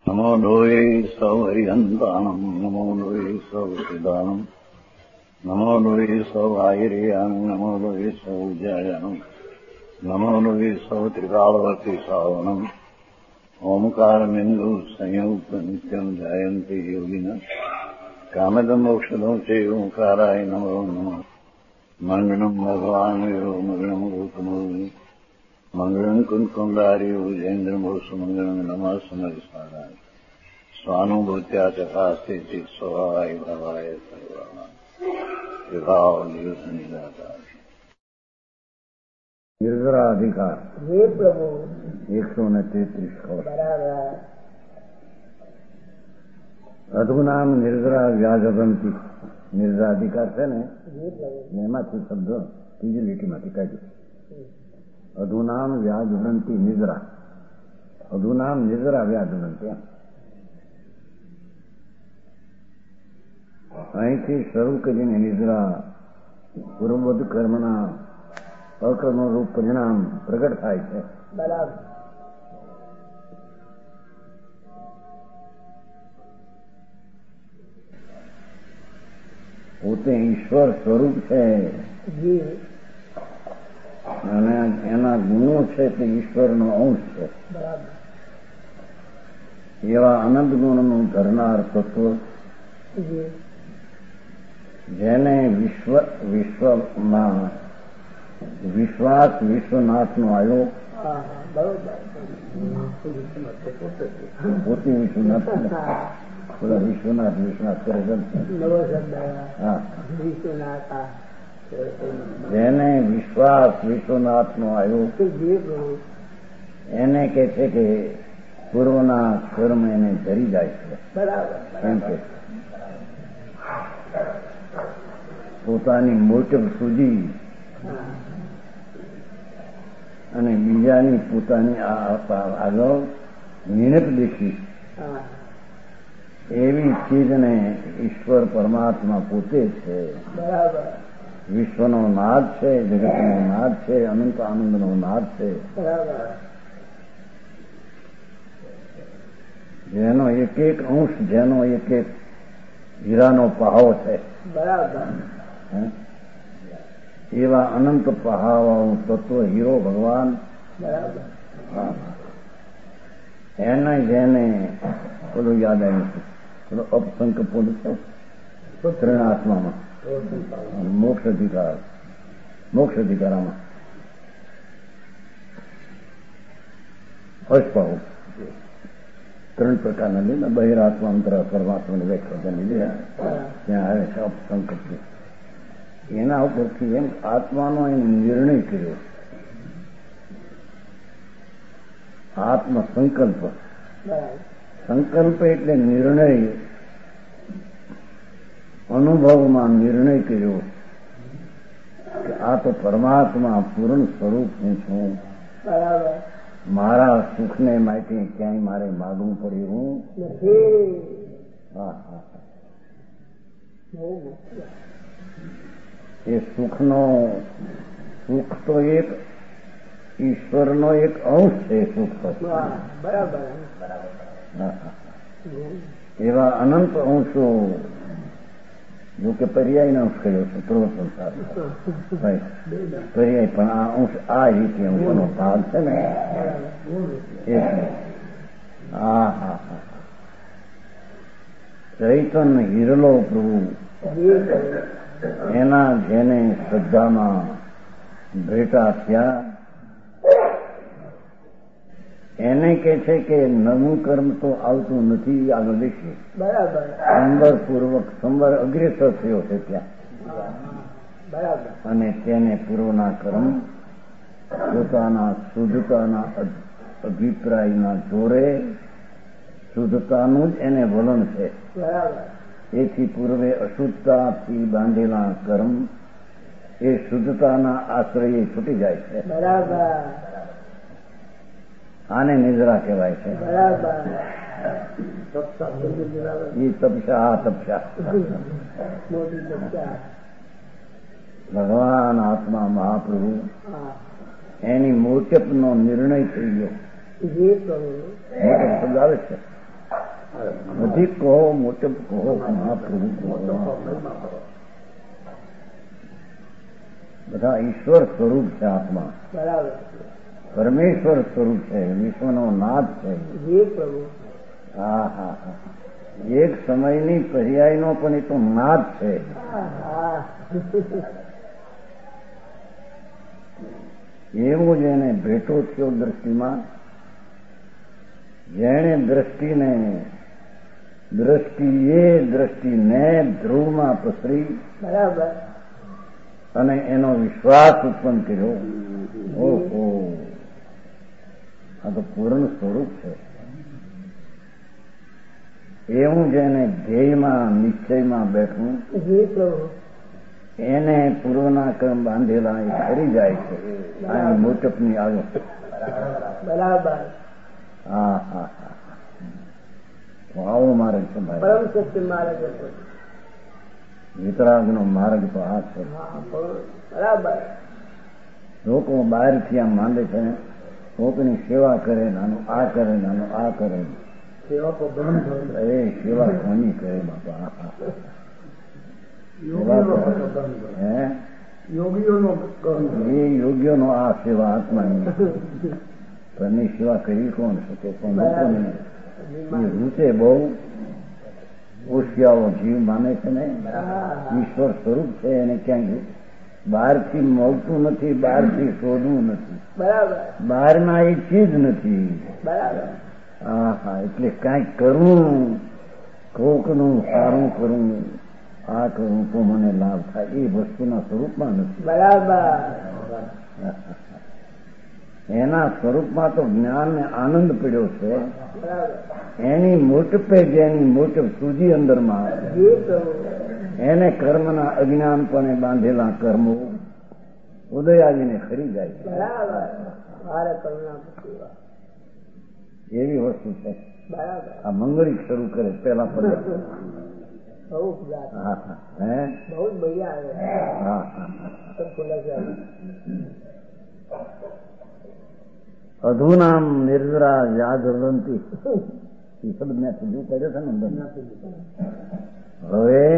નમો લોહે સૌ હરિહંતાણમ નમો લોહે સૌ સિદાનમ નમો લોહે સૌ આયર્યાન નમો લોહે સૌ જયાનમ નમો લોહે સૌ ત્રિકાળવતી સાવનમ ઓમકારમિંદુ સંયુક્ત નિત્યમ જાયંતી યોગિન કામદમ ઔષધો છે ઓંકારાય નમો નમઃ મંગળમ ભગવાન વીરો મંગળમ ગૌતમોની મંગળમ કુંકુંડાર્યો જૈન્દ્રમોષ મંગળમ નમઃ સમર્ષારાય સ્વાનુભૂત્યા ચકાસ્તે ચિત સ્વભાવાય ભાવાય સર્વા વિભાવ દિવસ નિરાકાર નિર્જરાધિકાર હે પ્રભુ 133 ખોટ અધુનામ નિર્જરા વ્યાજબંતી નિર્જરાધિકાર છે ને એમાંથી શબ્દ ત્રીજી લીટીમાંથી કાઢ્યું. અધુનામ વ્યાજવંતી નિદ્રા અધુનામ નિદ્રા વ્યાજવંતી અહીંથી શરૂ કરીને નિદ્રા પૂર્વવદ કર્મના અકર્મરૂપ પરિણામ પ્રગટ થાય છે. બરાબર. પોતે ઈશ્વર સ્વરૂપ છે અને એના ગુણો છે તે ઈશ્વરનો અંશ છે. એવા અનંત ગુણનું ધરનાર તત્વ જેને વિશ્વમાં વિશ્વાસ વિશ્વનાથનો આવ્યો પોતે વિશ્વનાથ બધા વિશ્વનાથ વિશ્વનાથ જેને વિશ્વાસ વિશ્વનાથનો આવ્યો એને કે છે કે પૂર્વના કર્મ એને ધરી જાય છે. એમ કે પોતાની મોટપ સૂજી અને બીજાની પોતાની આગળ મિનત દેખી એવી ચીજને ઈશ્વર પરમાત્મા પોતે છે. વિશ્વનો નાદ છે, જગતનો નાદ છે, અનંત આનંદનો નાદ છે. જેનો એક એક અંશ જેનો એક એક હીરાનો પહાવો છે. એવા અનંત પહાવાનું તત્વ હીરો ભગવાન એને જેને પેલું યાદ આવ્યું છે પેલો અપસંક પુલ છે ત્રણાત્મામાં મોક્ષ અધિકારામાં અષ્પાહુ 3 પ્રકારના લીધા બહિરાત્મા અંતર પરમાત્માની વ્યાખ્યા લીધા ત્યાં આવે છે અપસંક પુલ. એના ઉપરથી એમ આત્માનો એને નિર્ણય કર્યો. આત્મ સંકલ્પ સંકલ્પ એટલે નિર્ણય અનુભવમાં નિર્ણય કર્યો કે આ તો પરમાત્મા પૂર્ણ સ્વરૂપ હું છું. મારા સુખને માટે ક્યાંય મારે માગવું પડ્યું નથી. એ સુખનો સુખ તો એક ઈશ્વરનો એક અંશ છે. સુખ તો એવા અનંત અંશો જો કે પર્યાયનો અંશ કર્યો છે પૂર્વ સંસાર પર્યાય પણ આ અંશ આ રીતે અંશનો ભાગ છે ને ચૈતન્ય હિરલો પ્રભુ એના જેને શ્રદ્ધામાં ભેટા થયા એને કે છે કે નવું કર્મ તો આવતું નથી. આગળ દેખીએ સંવર અગ્રેસર થયો છે ત્યાં અને તેને પૂર્વના કર્મ પોતાના શુદ્ધતાના અભિપ્રાયના જોરે શુદ્ધતાનું જ એને વલણ છે. એથી પૂર્વે અશુદ્ધતાથી બાંધેલા કર્મ એ શુદ્ધતાના આશ્રયે છૂટી જાય છે. આને નિદ્રા કહેવાય છે. એ તપસ્યા ભગવાન આત્મા મહાપ્રભુ એની મોટપનો નિર્ણય થઈ ગયો. શબ્દ આવે છે અધિક કહો, મોટપ કહો, મહાપ્રભુ કહો, બધા ઈશ્વર સ્વરૂપ છે. આત્મા પરમેશ્વર સ્વરૂપ છે, વિશ્વનો નાથ છે. હા હા હા, એક સમયની પર્યાયનો પણ એ તો નાથ છે. એવું જ એને ભેટો થયો દ્રષ્ટિમાં, જેણે દ્રષ્ટિને ધ્રુવમાં પસરી અને એનો વિશ્વાસ ઉત્પન્ન કર્યો. ઓહો, આ તો પૂર્ણ સ્વરૂપ છે. એવું જેને ધ્યેયમાં નિશ્ચયમાં બેઠું, એને પૂર્વના કર્મ બાંધેલા એ ખરી જાય છે. આ મોટપની આવ્યો. બરાબર. હા હા હા, આવો માર્ગ છે ભાઈ, પરમ સત્ય માર્ગ. વિતરાગનો માર્ગ તો આ છે. બરાબર. લોકો બહારથી આમ માંડે છે, કોકની સેવા કરે, નાનું આ કરે, નાનું આ કરે. સેવા તો બંધ. એ સેવા કોની કરે બાપા? યોગ્યનો આ સેવા આત્માની. ઘરની સેવા કરી કોણ શકે? રૂચે બહુ ઓશિયાળો જીવ માને છે ને, ઈશ્વર સ્વરૂપ છે, એને ક્યાંય બહારથી મળતું નથી, બહારથી શોધવું નથી, બહારમાં એ ચીજ નથી. હા હા, એટલે કાંઈક કરવું, કોકનું સારું કરવું, આ કરવું તો મને લાભ થાય, એ વસ્તુના સ્વરૂપમાં નથી. એના સ્વરૂપમાં તો જ્ઞાન ને આનંદ પડ્યો છે. એની મોટપે જેની મોટપ સૂજી અંદરમાં એને કર્મના અજ્ઞાનપણે બાંધેલા કર્મો ઉદય આવીને ખરી જાય છે. એવી વસ્તુ છે. આ મંગળી શરૂ કરે પેલા પદે. અધુનામ નિર્જરા યાદરંતી, એ શબ્દ મેં રજૂ કર્યો છે ને અંદર. હવે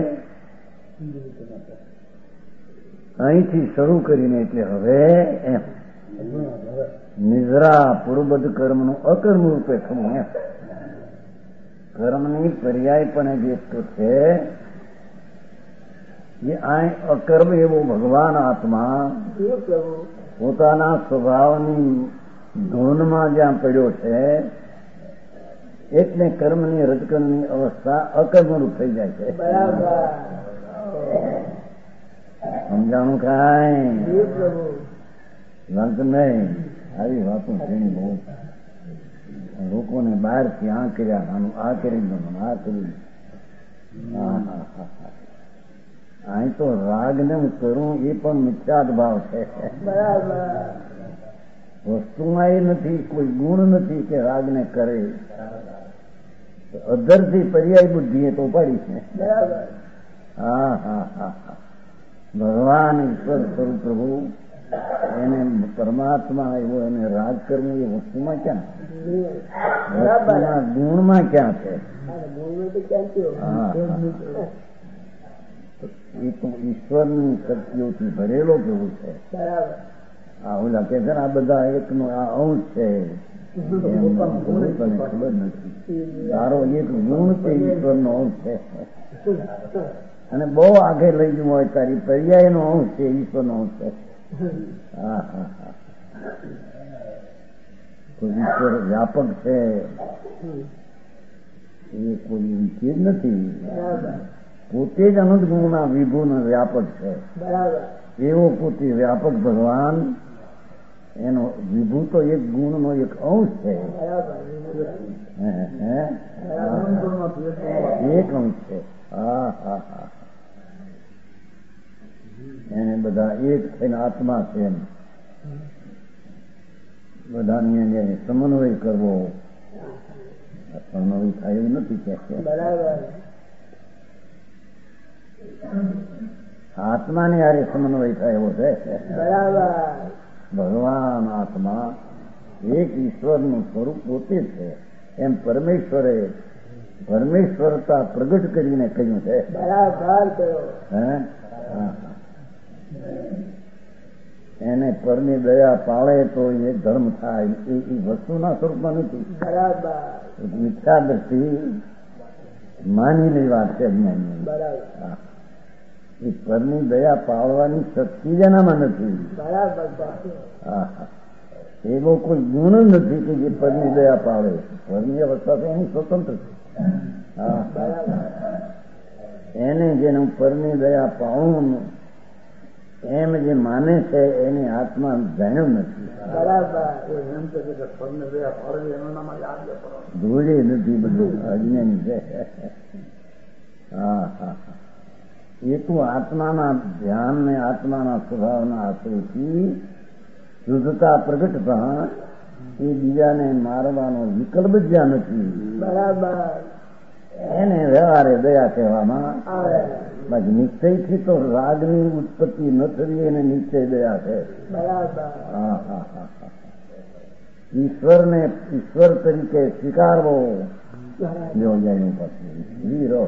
અહીંથી શરૂ કરીને, એટલે હવે એમ નિજરા પૂર્વબદ્ધ કર્મનું અકર્મ રૂપે થવું. એમ કર્મની પર્યાય પણ જે છે એ આ અકર્મ એવો ભગવાન આત્મા પોતાના સ્વભાવની ધૂનમાં જ્યાં પડ્યો છે, એટલે કર્મની રજકણની અવસ્થા અકર્મરૂપ થઈ જાય છે. સમજાણું કાંઈ લંક નહીં? આવી વાતો ઘણી બહુ લોકોને બહારથી આ કર્યા, આનું આ કરી દો, આ કરી. અહીં તો રાગને હું કરું એ પણ મિથ્યાદ ભાવ છે. વસ્તુમાં એ નથી, કોઈ ગુણ નથી કે રાગને કરે. અધરથી પર્યાય બુદ્ધિ એ તો પાડી છે. હા હા હા હા, ભગવાન ઈશ્વર સ્વરૂપ પ્રભુ, એને પરમાત્મા એવો એને રાગ કરવું એ વસ્તુમાં ક્યાં? વસ્તુના ગુણમાં ક્યાં છે? એ તો ઈશ્વરની શક્તિઓથી ભરેલો પ્રભુ છે. આ ઓલા કે છે ને, આ બધા એકનો આ અંશ છે, તને ખબર નથી. તારો એક ગુણ તે ઈશ્વરનો અંશ છે, અને બહુ આગળ લઈ જવું હોય તારી પર્યાયનો અંશ છે, ઈશ્વરનો અંશ છે. હા હા હા, કોઈ ઈશ્વર વ્યાપક છે એ કોઈ ચીજ નથી. પોતે જ અનંત ગુણના વિભુન વ્યાપક છે. એવો પોતે વ્યાપક ભગવાન, એનો વિભુ તો એક ગુણનો એક અંશ છે. એક અંશ છે. હા હા હા, એને બધા એક થઈને આત્મા છે. એમ બધાની એને સમન્વય કરવો, સમન્વય થાય એવું નથી કે આત્માને યારે સમન્વય થાય એવો છે. ભગવાન આત્મા એક ઈશ્વરનું સ્વરૂપ પોતે છે. એમ પરમેશ્વરે પરમેશ્વરતા પ્રગટ કરીને કહ્યું છે. બરાબર કર્યો. હે એને પરની દયા પાળે તો એ ધર્મ થાય. એ વસ્તુના સ્વરૂપમાં નથી. બરાબર. મિથ્યા દ્રષ્ટિ માની વાત છે અજ્ઞાની. બરાબર. એ પરની દયા પાળવાની શક્તિ જ એનામાં નથી. બરાબર. એવો કોઈ ગુણ જ નથી કે જે પરની દયા પાળે. પરની અવસ્થા તો એની સ્વતંત્ર છે. એને જેનું પરની દયા પાળવું એમ જે માને છે એની આત્મા જાણ્યું નથી. ધૂળે નથી, બધું અજ્ઞાની છે. એ તો આત્માના ધ્યાન ને આત્માના સ્વભાવના આશ્રયથી શુદ્ધતા પ્રગટતા એ બીજાને મારવાનો વિકલ્પ જ જ્યાં નથી. બરાબર. એને વ્યવહારે દયા કહેવામાં આવે. બાકી નિશ્ચયથી તો રાગની ઉત્પત્તિ ન થવી એને નિશ્ચય દયા છે. બરાબર. ઈશ્વરને ઈશ્વર તરીકે સ્વીકારવો યોજાયું પછી વીરો.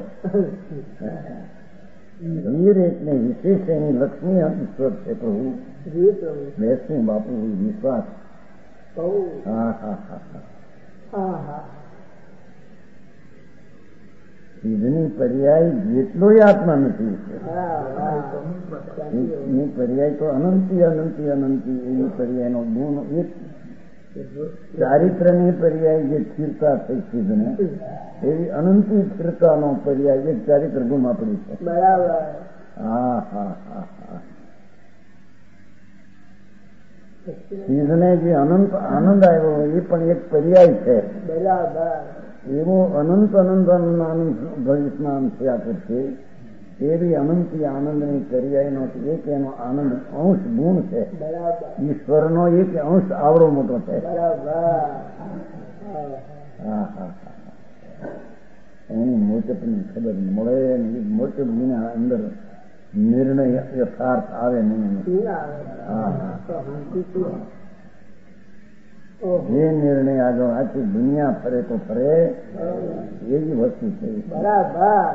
વીર એટલે વિશેષ એની લક્ષ્મી ઈશ્વર છે. પ્રભુ બેસું બાપુ વિશ્વાસ. સિદ્ધની પર્યાય જેટલો આત્મા નથી. એની પર્યાય તો અનંતી અનંતી અનંતી. એની પર્યાયનો ગુણ એક ચારિત્રની પર્યાય જે સ્થિરતા થઈ સિદ્ધને એવી અનંતી સ્થિરતાનો પર્યાય એક ચારિત્ર ગુણમાં પડી છે. બરાબર. સિદ્ધને જે અનંત આનંદ આવ્યો એ પણ એક પર્યાય છે. બરાબર. એવો અનંત અનંત આનંદ ભવિષ્યમાં થયા કરશે એવી અનંતી આનંદની પર્યાયનો એક એનો આનંદ અંશ ગુણ છે. ઈશ્વરનો એક અંશ આવડો મોટો છે. એની મોટપની ખબર મળે ને એ મોટપ વિના અંદર નિર્ણય યથાર્થ આવે નહીં. જે નિર્ણય આગળ આખી દુનિયા ફરે તો ફરે એવી વસ્તુ છે. બરાબર.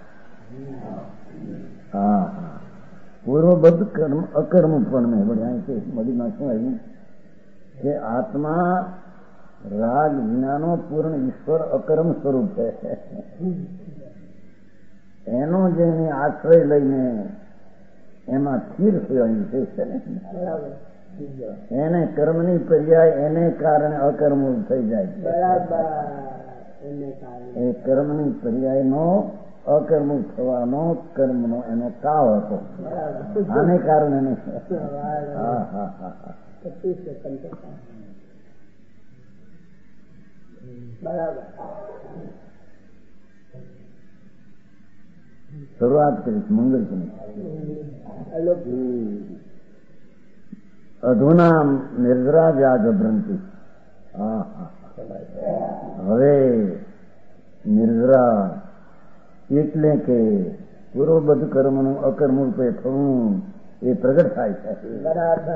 પૂર્વબદ્ધ કર્મ અકર્મ પણ મેં બધીમાં શું આવ્યું કે આત્મા રાગ વિનાનો પૂર્ણ ઈશ્વર અકર્મ સ્વરૂપ છે. એનો જેને આશ્રય લઈને એમાં સ્થિર થયું છે ને એને કર્મની પર્યાય એને કારણે અકર્મ થઈ જાય. બરાબર. એ કર્મની પર્યાયનો અકર્મ થવાનો કર્મનો એનો કાળ હતો. આને કારણે નહીં. બરાબર. શરૂઆત કરીશ મંગળની. અધુના નિર્જરા વ્યાજભ્રંતિ. હવે નિર્જરા એટલે કે પૂર્વબદ્ધ કર્મનું અકર્મ રૂપે થવું એ પ્રગટ થાય છે. બરાબર.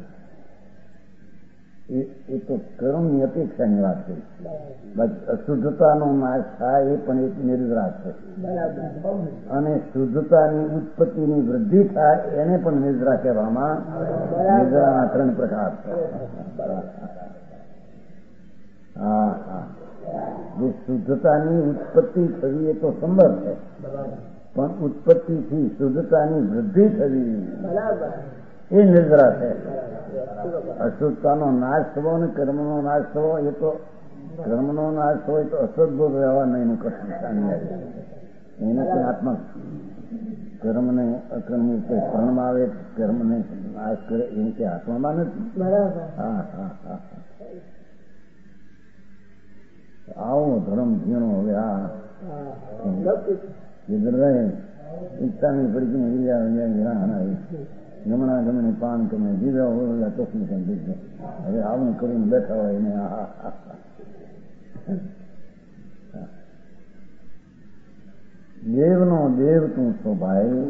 એ તો કર્મની અપેક્ષાની વાત છે. બાકી અશુદ્ધતાનો નાશ થાય એ પણ એક નિર્જરા છે. અને શુદ્ધતાની ઉત્પત્તિની વૃદ્ધિ થાય એને પણ નિર્જરા કહેવામાં. નિર્જરાના 3 પ્રકાર છે. જે શુદ્ધતાની ઉત્પત્તિ થવી એ તો સંભવ છે, પણ ઉત્પત્તિથી શુદ્ધતાની વૃદ્ધિ થવી એ નિર્જરા છે. અશુદ્ધતાનો નાશ થવો અને કર્મનો નાશ થવો એ તો કર્મનો નાશ હોય તો અસદભોગ રહેવા નહીં એનું કઠિન. એનાથી આત્મા કર્મને અકર્મ રૂપે પરણમાં આવે, કર્મને નાશ કરે એમ કે આત્મામાં નથી. આવો ધર્મ ઝીણો. હવે ઈચ્છાની પડી ગમણા ગમને પાન ગમે જીવા હોય ચોખ્ખી સમજી. હવે આવું કરીને બેઠા હોય ને દેવનો દેવ તું છો ભાઈ.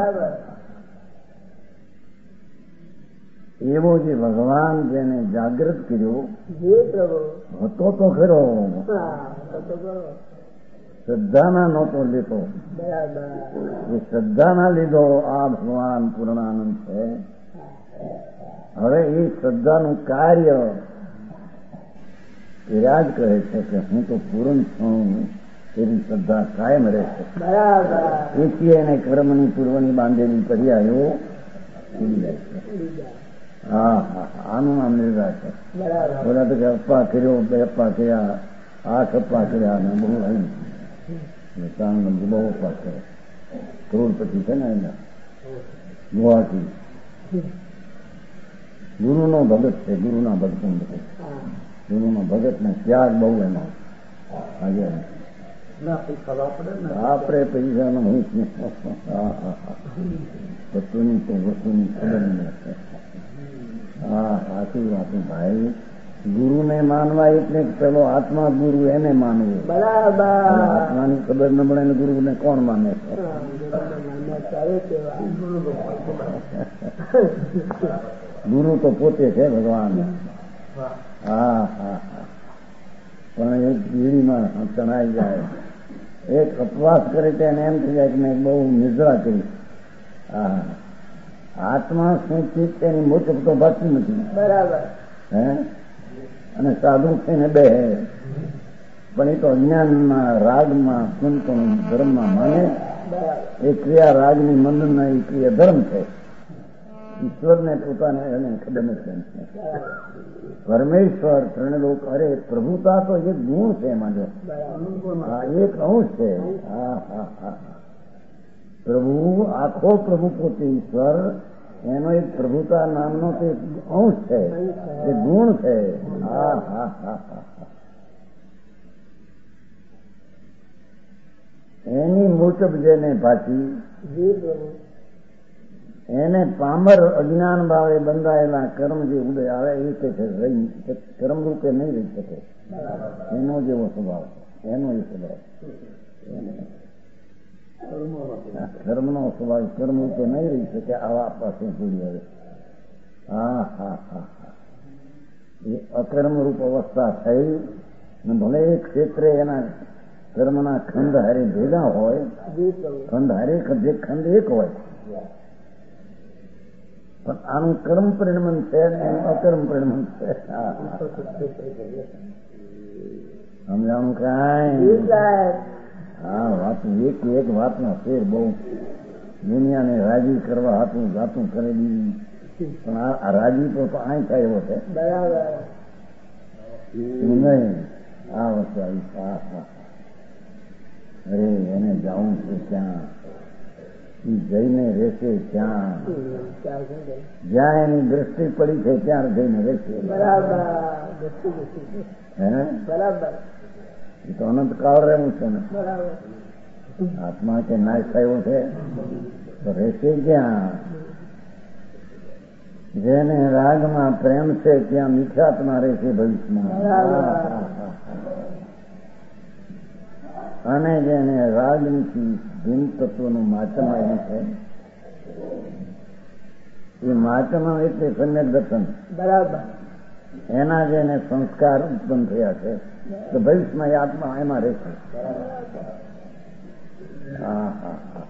એવો જે ભગવાન જેને જાગૃત કર્યો હતો તો ખરો. શ્રદ્ધાના નહોતો લેતો. બરાબર. એ શ્રદ્ધાના લીધો આ ભગવાન પૂર્ણાનંદ છે. હવે એ શ્રદ્ધાનું કાર્ય વિરાજ કહે છે કે હું તો પૂર્ણ છું, એની શ્રદ્ધા કાયમ રહેશે. બરાબર. એથી એને કર્મની પૂર્વની બાંધેલી કરી આવ્યો ઉડી જાય છે. હા હા, આનું નામ નિર્ધાર છે. બરાબર. બોલા તો કે અપ્પા કર્યો, બે અપ્પા કર્યા, 8 અપ્પા કર્યા, ને બહુ આવ્યું બહુ અપ્પા કર્યો. કરોડપતિ છે ને એના ગુવાહાટી ગુરુનો ભગત છે. ગુરુના ભગત ગુરુનો ભગત ને ત્યાગ બહુ એનો. આજે આપણે પૈસાનો હું વસ્તુની તો વસ્તુની ખબર નથી. હા, સાચી વાત ભાઈ. ગુરુને માનવા એટલે પેલો આત્મા ગુરુ એને માનવું. બરાબર. આત્માની ખબર ન મળે ને ગુરુને કોણ માને છે? ગુરુ તો પોતે છે ભગવાન. હા હા હા. પણ એક પીડીમાં તણાઈ જાય, એક અપવાસ કરે તો એને એમ થઈ જાય કે મેં બહુ નિદ્રા કરી. હા, આત્મા શું ચીજ એની મોટપ તો ભાગતી નથી. બરાબર. હે, અને સાધુ થઈને બે પણ એ તો અજ્ઞાનમાં રાગમાં સંતોનું ધર્મમાં માને. એ ક્રિયા રાગની મંદના એ ક્રિયા ધર્મ છે. ઈશ્વરને પોતાને એને ખબર નથી. પરમેશ્વર ત્રણલોક, અરે પ્રભુતા તો એક ગુણ છે એમાં. જો હા, એક અંશ છે. હા હા હા. પ્રભુ આખો પ્રભુ પોતે ઈશ્વર, એનો એક પ્રભુતા નામનો તે અંશ છે, એ ગુણ છે. હા હા હા હા. એની મુજબ જેને ભાતી એને પામર અજ્ઞાન ભાવે બંધાયેલા કર્મ જે ઉદય આવે એ કે છે રહી કર્મ રૂપે નહીં રહી શકે. એનો જેવો સ્વભાવ છે, એનો એ સ્વભાવ કર્મનો સ્વભાવ કર્મ રૂપે નહીં રહી શકે. આવા પાસે પૂરી આવે. હા હા હા હા. એ અકર્મ રૂપ અવસ્થા થઈ ને ભલે એ ક્ષેત્રે એના કર્મના ખંડ હારે ભેગા હોય, ખંડ હારે જે ખંડ એક હોય, પણ આનું કર્મ પરિણમન છે ને એનું અકર્મ પરિણમન છે. સમજાણું કાંઈ? હા, વાત એક વાતનો ફેર બહુ દુનિયાને રાજી કરવા હાથું જાતું કરેલી. પણ આ રાજી તો અહીં થાય એવો છે નહીં. આ વસ્તુ આવી. હા હા. અરે એને જાઉં છે ક્યાં, જઈને રહેશે ક્યાં, જ્યાં એની દ્રષ્ટિ પડી છે ત્યાં જઈને રહેશે. હે, એ તો અનંતકાળ રહેવું છે ને. આત્મા કે નાશ થયો છે તો રહેશે ક્યાં? જેને રાગમાં પ્રેમ છે ત્યાં મીઠાત્મા રહેશે ભવિષ્યમાં. અને જેને રાગની ભિન્ન તત્વનું માચમ આવ્યું છે, એ માચમ એટલે સમ્યક દર્શન. બરાબર. એના જેને સંસ્કાર ઉત્પન્ન થયા છે તો ભવિષ્યમાં એ આત્મા એમાં રહેશે. હા હા હા.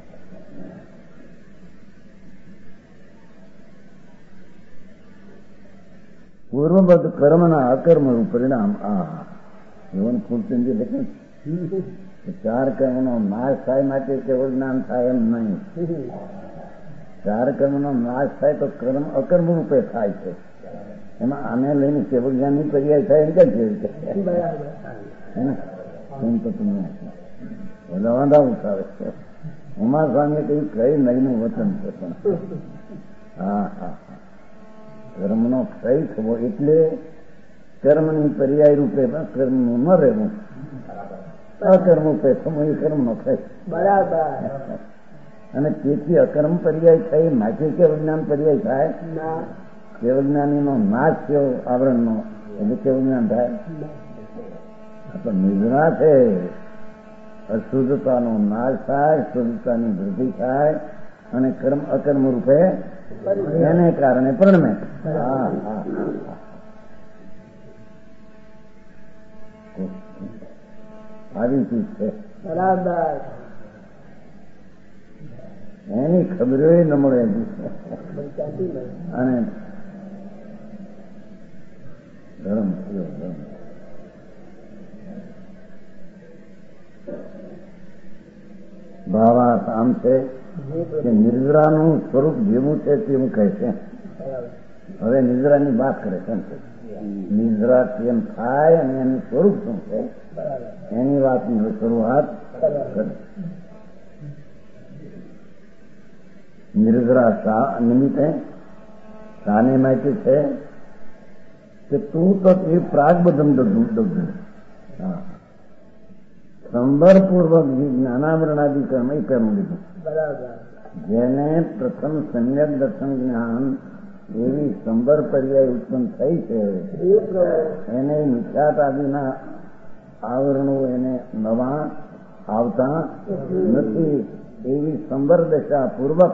પૂર્વબદ્ધ કર્મના અકર્મનું પરિણામ. આ જીવન ફૂલચંદી લખે 4 કર્મનો નાશ થાય માટે કેવળ જ્ઞાન થાય એમ નહીં. 4 કર્મનો નાશ થાય તો કર્મ અકર્મ રૂપે થાય છે. એમાં આને લઈને કેવળ જ્ઞાનની પર્યાય થાય એમ કેમ છે? તો તમને બધા વાંધા ઉઠાવે છે. ઉમા સ્વામી કઈ કઈ નહીનું વચન છે. પણ હા હા, કર્મનો ક્ષય થવો એટલે કર્મની પર્યાય રૂપે કર્મનું ન રહેવું. અકર્મ રૂપે સમય કર્મનો ક્ષય. બરાબર. અને તેથી અકર્મ પર્યાય થાય માટે કેવળ જ્ઞાન પર્યાય થાય. કેવળ જ્ઞાનીનો નાશ થયો આવરણનો એટલે કેવળ જ્ઞાન થાય. તો નિદ્રા છે, અશુદ્ધતાનો નાશ થાય, શુદ્ધતાની વૃદ્ધિ થાય અને કર્મ અકર્મ રૂપે એને કારણે પરિણમે. હા હા હા. આવી ચીજ છે. બરાબર. એની ખબરો ન મળે અને ધર્મ થયો ધર્મ. ભાવાર્થ આમ છે કે નિદ્રાનું સ્વરૂપ જેવું છે તેવું કહે છે. હવે નિદ્રાની વાત કરે છે. નિદ્રા કેમ થાય અને એનું સ્વરૂપ શું છે એની વાતની શરૂઆત કરે. નિદ્રા શા નિમિત્તે શાને માટે છે કે તું તો એ પ્રાગબધમ દગ્ધું સંવરપૂર્વક જ્ઞાનાવરણાદિ કર્મ એ કર્મ લીધું. જેને પ્રથમ સમ્યક દર્શન જ્ઞાન એવી સંવર પર્યાય ઉત્પન્ન થઈ છે એને મિથ્યાતાદિના આવરણો એને નવા આવતા નથી. એવી સંવર દશા પૂર્વક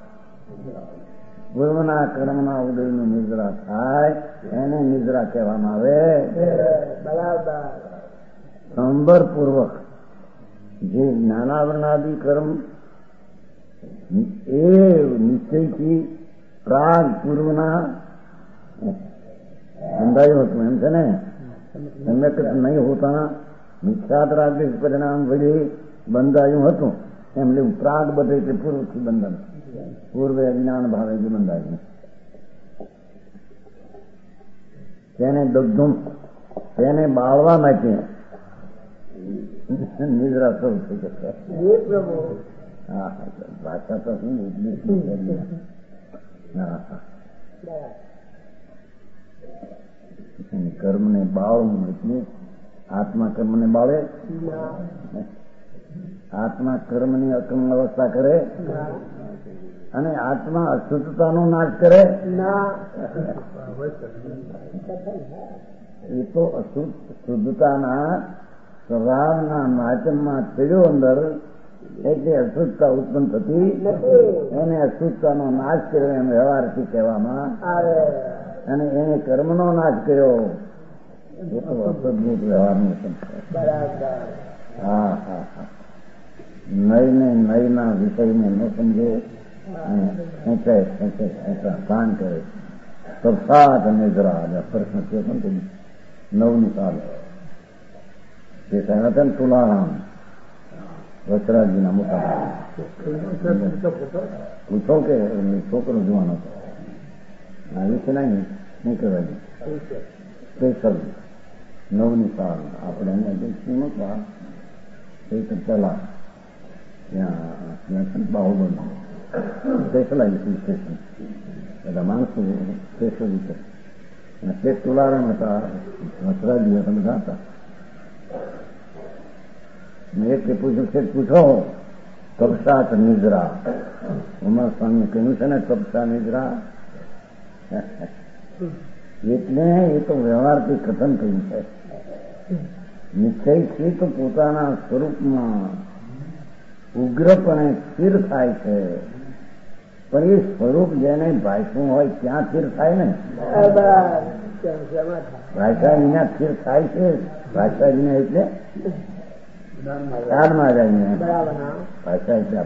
પૂર્વના કર્મના ઉદયની નિદ્રા થાય એને નિદ્રા કહેવામાં આવે. સંવર પૂર્વક જે જ્ઞાનાવરણાદિ કર્મ એ નિશ્ચયથી પ્રાગ પૂર્વના બંધાયું હતું એમ છે ને. સમ્યક નહીં હોતા મિથ્યાત્રાગ્નિક પરિણામ વળી બંધાયું હતું એમ લેવું. પ્રાગ બધે એટલે પૂર્વથી બંધન, પૂર્વે અજ્ઞાન ભાવે જે બંધાયું તેને દગ્ધું તેને બાળવા માટે નિદ્રા શરૂ થઈ જશે. હા ભાષા તો શું કર્મને બાળવું એટલે આત્મા કર્મને બાળે. આત્મા કર્મની અક્રમ અવસ્થા કરે અને આત્મા અશુદ્ધતાનો નાશ કરે. એ તો શુદ્ધતાના સ્વભાવના માચમમાં ચડ્યો અંદર એટલે અશુદ્ધતા ઉત્પન્ન થતી એને અશુદ્ધતાનો નાશ કર્યો એમ વ્યવહારથી કહેવામાં આવે. અને એને કર્મનો નાશ કર્યો એ તો અસદભૂત વ્યવહારનું સમજે. હા હા હા. નયને નયના વિષયને ન સમજે અને ખેંચાય કાન કરે. તરસાત અને જરા પ્રશ્ન થયો પણ તે 9ની સાલ તે કહ્યા હતા ને તુલારામ વસરાજીના મોટા પૂછો કે છોકરો જોવાનો હતો. આવી છે નહીં કહેવાય સ્પેશલ 9ની સાલ આપણે એને નહોતા એ પેલા ત્યાં બાહુબલ સ્પેશલાઇઝેશન સ્ટેશન બધા માણસો સ્પેશલ રીતે અને તે તુલારામ હતા, વસરાજી હતા, બધા હતા. મેં એક પૂછ્યું છે પૂછો કપસાત નિદ્રા. ઉમર સ્વામી કહ્યું છે ને કપસા નિદ્રા એટલે એ તો વ્યવહારથી કથન થયું છે. નિશ્ચયથી તો પોતાના સ્વરૂપમાં ઉગ્રપણે સ્થિર થાય છે પણ એ સ્વરૂપ જેને ભાષવું હોય ત્યાં સ્થિર થાય ને. ભાષા વિના સ્થિર થાય છે. ભાષા વિના એટલે કાળમાં જાય ભાષા એટલે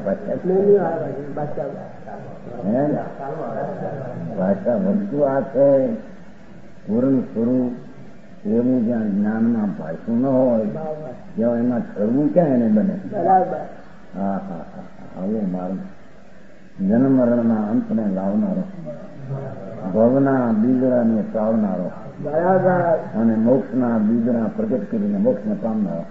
ભાષા વસ્તુ આ છે પૂર્ણ સ્વરૂપ એવું જ્યાં જ્ઞાનમાં ભાષું ન હોય જ્યાં એમાં ઠરવું ક્યાં એને બને. હા હા હા. આવો માર્ગ જન્મ મરણના અંતને લાવનારો, ભવના બીજડાને ટાળનારો અને મોક્ષના બીજડા પ્રગટ કરીને મોક્ષને પામનારો.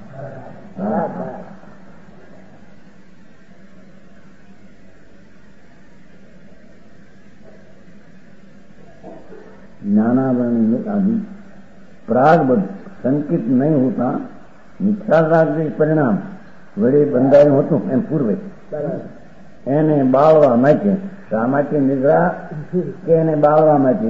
ज्ञानावरण आदि प्रागबद्ध संकित नहीं होता मिथ्याराग परिणाम वड़े બંધાયું હતું એમ પૂર્વે એને બાળવા માટે શા માટે નિદ્રા કે એને બાળવા માટે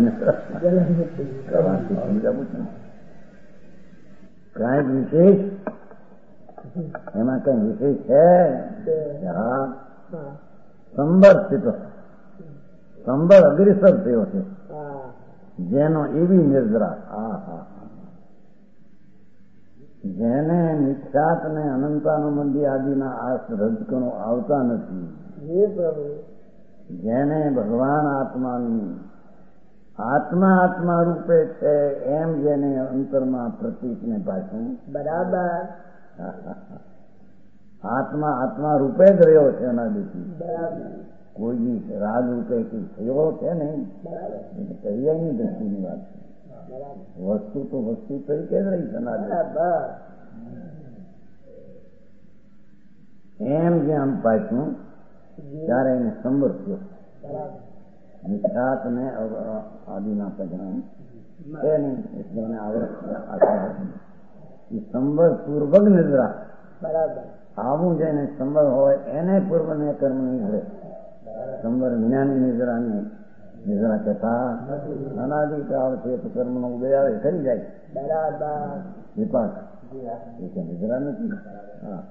કઈ વિશેષ એમાં કઈ વિશેષ છે. હા સંબર સ્થિત સંબર અગ્રેસર થયો છે જેનો એવી નિદ્રા. હા હા જેને નિક્ષાત ને અનંતાનુબંધી આદિના આ રજકણો આવતા નથી, હે પ્રભુ, જેને ભગવાન આત્માની આત્મા આત્મા રૂપે છે એમ જેને અંતરમાં પ્રતીકને પાછું બરાબર આત્મા આત્મા રૂપે જ રહ્યો છે અનાદિથી, બરાબર કોઈ રાગ રૂપે કઈ થયો છે નહીં, બરાબર કરિયાની દ્રષ્ટિની વાત છે. બરાબર વસ્તુ તો વસ્તુ તરીકે જ રહી છે અનાદિ. બરાબર એમ જેમ પાછું ત્યારે એને સંબર થયો. બરાબર નિષ્ઠાત ને આદિના પજ્ઞાન છે નહીં એટલે એને આવડત એ સંબર પૂર્વક નિદ્રા. બરાબર આવું જેને સંબર હોય એને પૂર્વ ને કર્મ નહીં મળે. સંબર જ્ઞાની નિદ્રાની નિદ્રા કથા અનાદિકાળ છે તો કર્મનો ઉદય આવે થઈ જાય બરાબર વિપાક એ તો નિદ્રા નથી. હા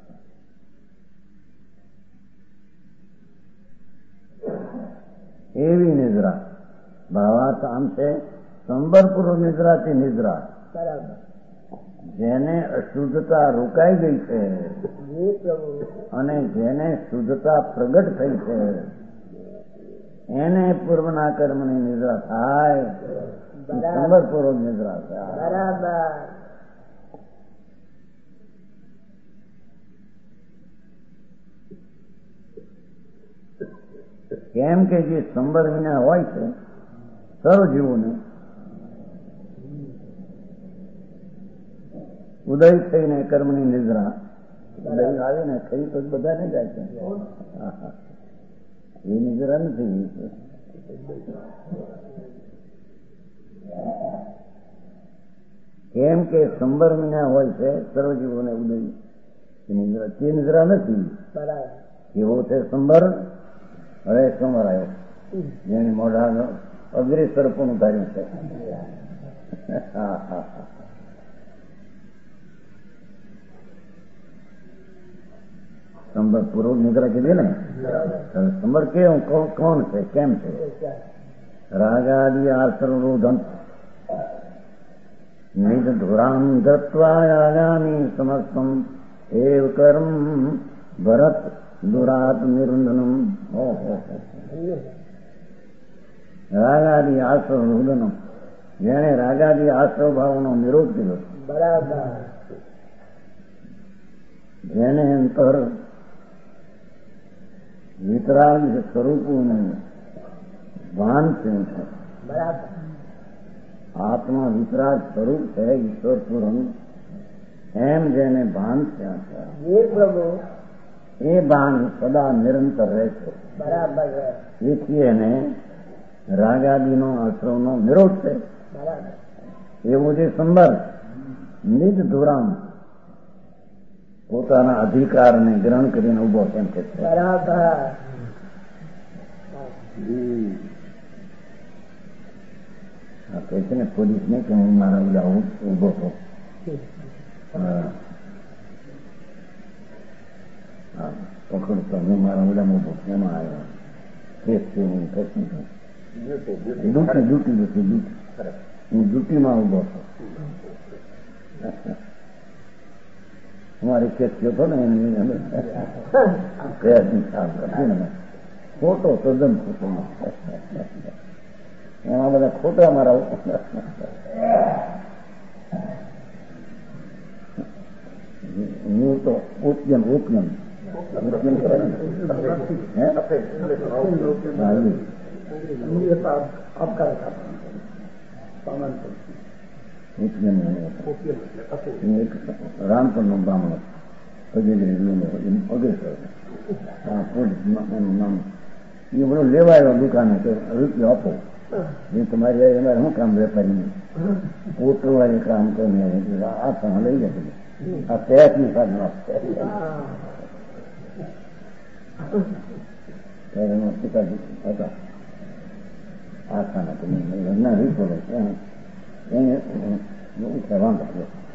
એવી નિદ્રા ભાવાર્થ આમ છે સંબરપૂર્વ નિદ્રાથી નિદ્રા બરાબર જેને અશુદ્ધતા રોકાઈ ગઈ છે હે પ્રભુ, અને જેને શુદ્ધતા પ્રગટ થઈ છે એને પૂર્વના કર્મની નિદ્રા થાય, સંબરપૂર્વક નિદ્રા થાય. બરાબર કેમ કે જે સંબર વિના હોય છે સર્વ જીવોને ઉદય થઈને કર્મની નિદ્રા ઉદય આવે ને થઈ તો બધાને જાય છે. એ નિદ્રા નથી. કેમ કે સંબર વિના હોય છે સર્વ જીવોને ઉદય નિદ્રા, તે નિદ્રા નથી. બરાબર એવો છે સંબર. હવે સંબર આવ્યો જેને મોઢા અગ્રેસર પણ ધાર્યું છે. સંબર પૂર્વક નિદ્રા કીધી ને. સંબર કેવું કોણ છે કેમ છે? રાગાદિ આસરોધન નિજ ધુરામ ધત્વાયામી સમસ્તમ એવ કર્મ ભરત દુરાત નિરુંધનમ. રાગાદિ આશ્રવ રુદનમ, જેને રાગાદિ આશ્રવ ભાવનો નિરોધ કર્યો, બરાબર જેને અંતર વિતરાગ સ્વરૂપનું ભાન થયું છે. બરાબર આત્મા વિતરાગ સ્વરૂપ છે ઈશ્વર પૂર્ણ એમ જેને ભાન થયા છે હે પ્રભુ, એ ભાન સદા નિરંતર રહે છે. બરાબર એથી એને રાગાદિનો આશ્રવનો નિરોધ છે. બરાબર એવું જે સંબર નિજ ધુરામ પોતાના અધિકારને ગ્રહણ કરીને ઉભો કેમ છે. બરાબર કહે છે ને પોલીસ ને કે હું મારા બધા ઉભો હતો. પકડતો હું મારા બધામાં ઉભો એમાં આવ્યો કેસ છે હું ડ્યુટી હું ડ્યુટીમાં ઉભો હતો. અમારી કેસ થયો હતો ને એની ખોટો તદ્દન ખોટો એમાં બધા ખોટા મારા હું તો ઉપજન ઉપજન રામપુર નો બ્રાહ્મણ અગ્રેસર એનું નામ એ બધું લેવાયો દુકાને કે રૂપિયો આપો એ તમારી અમારે શું કામ વેપારી પોતવાળી કામ કરીને આ પણ લઈ જાય આ પેટની સાધન પિતાજી હતા આ ખાના તમે ઘરના રીતો એને વાંધો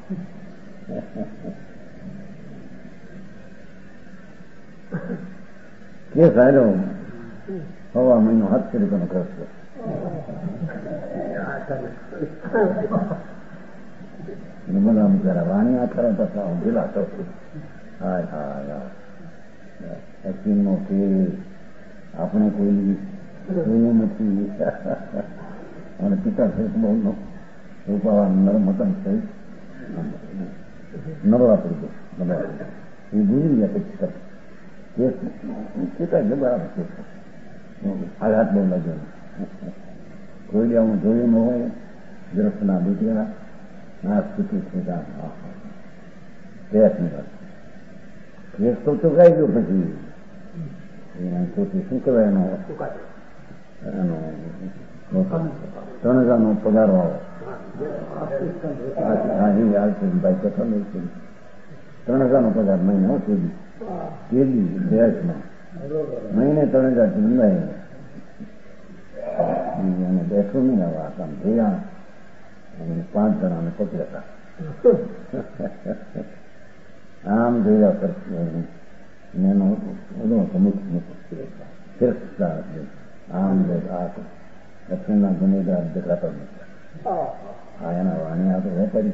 કેસ આવ્યો સવા મહિનો 700 રૂપિયાનો ખર્ચ બધા બિચારા વાણી આખરે પાછા ઊંધેલા તો હા હા હા હકીમનો કે આપણે કોઈ જોયું નથી અને પિતા છે બહુ રૂપાવા નરમતન થઈ નબળા પડી ગયો એ ગુજરી ગયા પછી કેસ પિતા એટલે બરાબર કેસ આઘાત બહુ લાગ્યો કોઈ હું જોયું ન હોય દ્રષ્ટના બીજા આ સ્થિતિ છે કેસની વાત કેસ તો ચુકાઈ ગયો પછી શું કહેવાય એનો 3000નો પગાર વાળો ભાઈ કથા નહીં 3000નો પગાર મહિને સુધી કેદી દેશમાં મહિને 3000 નંદાય અને બેઠું નહીં આવા કામ જોયા અને 5 જણાને પકડ્યા આમ જોયા કરશે એનો આમ દક્ષિણના ગુનેગાર દેખાતો નથી આ એના વાણી આ તો વેપારી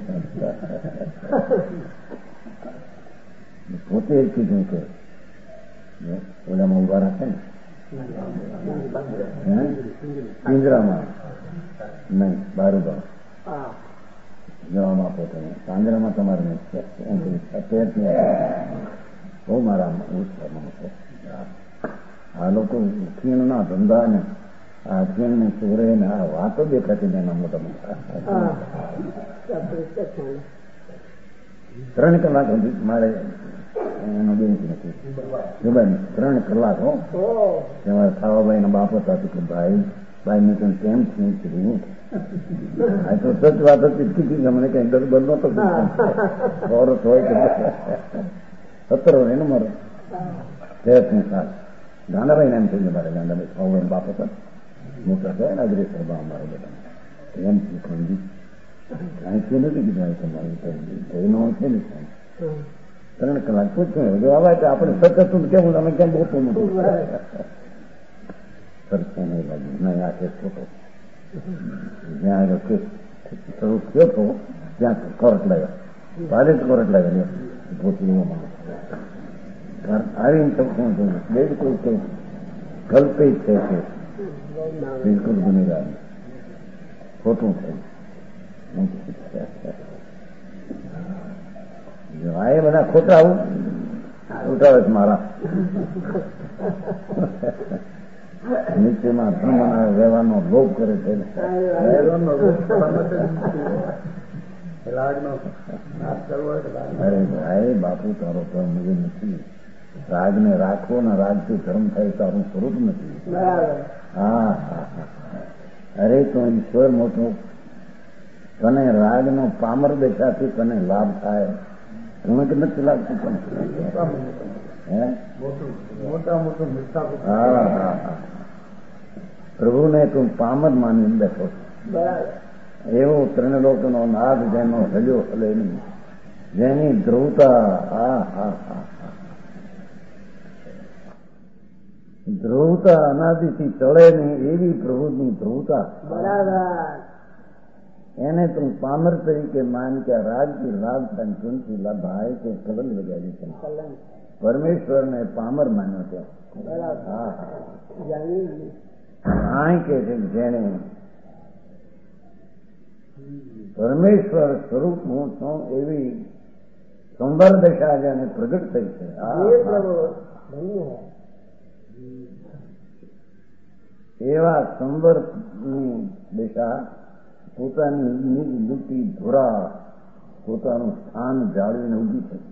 પોતે જ કીધું કે ઓલામાં ઉભા રાખે ને પિંજરામાં નહીં બારુગામ જવાબ આપો તમે પાંજરામાં તમારે બહુ મારા આ લોકો ખીણના ધંધા ને આ ખીણને સુરે ને આ વાતો દેખાતી એના મોટા મોટા 3 કલાક સુધી મારે એનો બેંક નથી દુબઈ 3 કલાક હો તમારે ખાવાભાઈ ના બાપ હતા કે ભાઈ મેં તને કેમ શું કીધું આ તો સચ વાત હતી કીધી મને કઈ ડર બર નતો ઓરત હોય કે 17 એનો મારો તેની સાલ ગાંડાભાઈ નામ થઈ ગયું મારે ગાંડાભાઈ ખાવાભાઈ બાપ હતા મોટા થયા નાગરેશ્વર બા અમારે બધા એમ સમજી કાંઈ શું નથી કીધું તમારું એનો છે ને 3 કલાક પૂછ્યું જો આવે તો આપણે સતત કેમ અમે કેમ બોલતું નથી સરખે નહીં લાગ્યું નહીં આ કેસ ખોટો જ્યાં આગળ કેસ શરૂ થયો હતો ત્યાં કોર્ટ લાવ્યા ભારે જ કોર્ટ લાવ્યા પોતી આવીને તો શું થયું બિલકુલ કે કલ્પિત છે કે બિલકુલ ગુનેગાર ખોટું થયું આ એ બધા ખોટા ઉઠાવે છે મારા નીચેમાં ધર્મના વ્યવહારનો લોભ કરે છે અરે ભાઈ બાપુ તારો ધર્મ એ નથી રાગને રાખવો ને રાગથી ધર્મ થાય તારું સ્વરૂપ નથી હા અરે તો ઈશ્વર મોટો તને રાગનો પામર દેખાથી તને લાભ થાય તમે કે નથી લાગતું પણ મોટા મોટું હા હા હા પ્રભુને તું પામર માની બેઠો એવો ત્રિલોકનો નાદ જેનો હલ્યો હલે નહીં જેની ધ્રુવતા હા હા હા ધ્રુવતા અનાદિથી ચડે નહીં એવી પ્રભુની ધ્રુવતા એને તું પામર તરીકે માન કે રાગથી રાગ થાય ચૂંચી ભાઈ કે કલંક લગાવી છે પરમેશ્વરને પામર માન્યો છે હા કે છે જેને પરમેશ્વર સ્વરૂપ હું છું એવી સંવર દશા જેને પ્રગટ થઈ છે એવા સંવરની દિશા પોતાની નિજ દુઃખી ધોરા પોતાનું સ્થાન જાળવીને ઉભી છે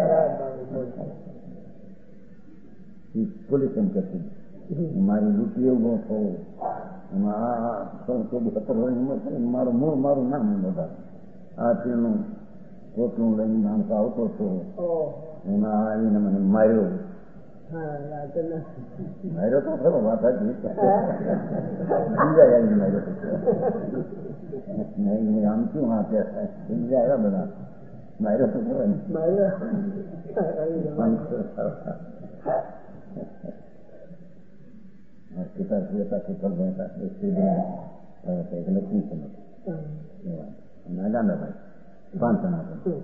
પોલીસ એમ કરતી મારી લૂંટી ઉભો થવો એમાં 17 વર્ષની મારું નામ બધા આ તેનું પોતનું લઈને માણસ આવતો હતો એમાં આવીને મને માર્યો તો ખરો વાત હતી સમજાય માર્યો આમ શું હા ત્યાં સમજાયા બધા માર્યો તો ખરો પિતા લક્ષ્મી સમજ ના ગાંડાભાઈ પાંચ સનાતન.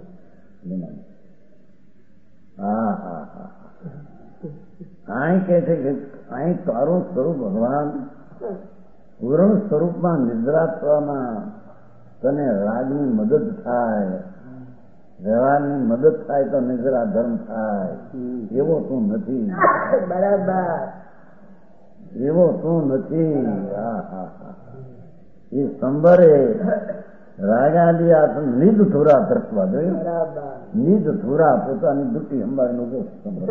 હા હા હા. અહીં કે છે કે અહીં તારું સ્વરૂપ ભગવાન પૂર્ણ સ્વરૂપમાં નિદ્રા થવામાં તને રાગની મદદ થાય, વ્યવહારની મદદ થાય તો નિદ્રા ધર્મ થાય. એવો તું નથી. બરાબર. એવો તું નથી. હા હા હા. એ સંબરે રાગાદી આ નિજ થોરા ધરતવા જોયું. બરાબર. નિજ થોરા પોતાની દુટી અંબાડીનો જો સંબર.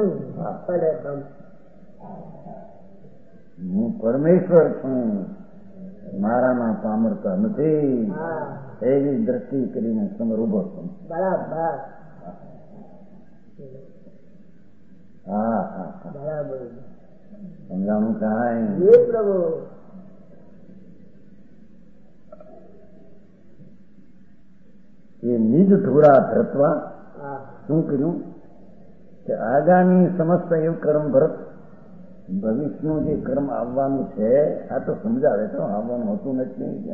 હું પરમેશ્વર છું, મારામાં પામરતા નથી. એવી દ્રષ્ટિ કરીને સમર ઉભો છું. બરાબર. હા હા બરાબર. સમજાણું કાંઈ? એ પ્રભુ. એ નિજ થોડા ધરતવા શું કર્યું કે આગામી સમસ્ત એવું કર્મ ભરત ભવિષ્યનું જે કર્મ આવવાનું છે આ તો સમજાવે તો આવવાનું હોતું નથી.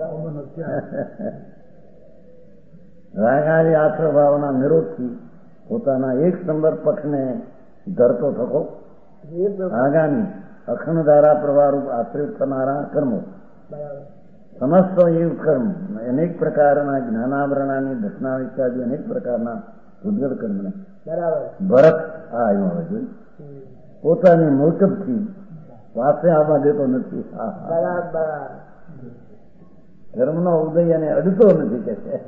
રાગાદી આશ્રય ભાવના નિરોધથી પોતાના એક સંબર પક્ષને ધરતો થકો આગામી અખંડ ધારા પ્રવાહરૂપ આશ્રિત થનારા કર્મો સમસ્ત એવું કર્મ અનેક પ્રકારના જ્ઞાનાવરણાની દર્શનાવિષ્ટાદી અનેક પ્રકારના ઉદ્ગલ કર્મને ભરત આ આવ્યું હવે જોયું પોતાની મોટપથી પાસે આવવા દેતો નથી. કર્મનો ઉદય અને અડતો નથી કે છે.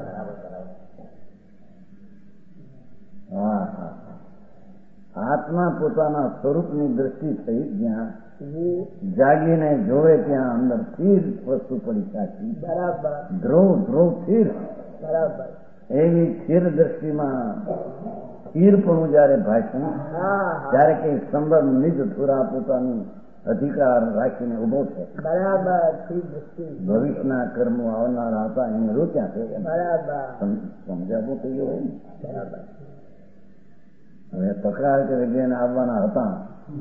હા હા. આત્મા પોતાના સ્વરૂપની દ્રષ્ટિ થઈ જ્યાં જાગીને જોવે ત્યાં અંદર સ્થિર વસ્તુ પડી સાચી. બરાબર. ધ્રુવ ધ્રુવ સ્થિર. બરાબર. એવી સ્થિર દ્રષ્ટિમાં સ્થિરપણું જયારે ભાષણ ત્યારે કઈ સંબંધ નિજ થોડા પોતાનું અધિકાર રાખીને ઉભો છે. બરાબર. ભવિષ્યના કર્મો આવનારા હતા એને રોક્યા છે. બરાબર. સમજાવવું તો હોય ને. બરાબર. હવે તકરાર કરે જેને આવવાના હતા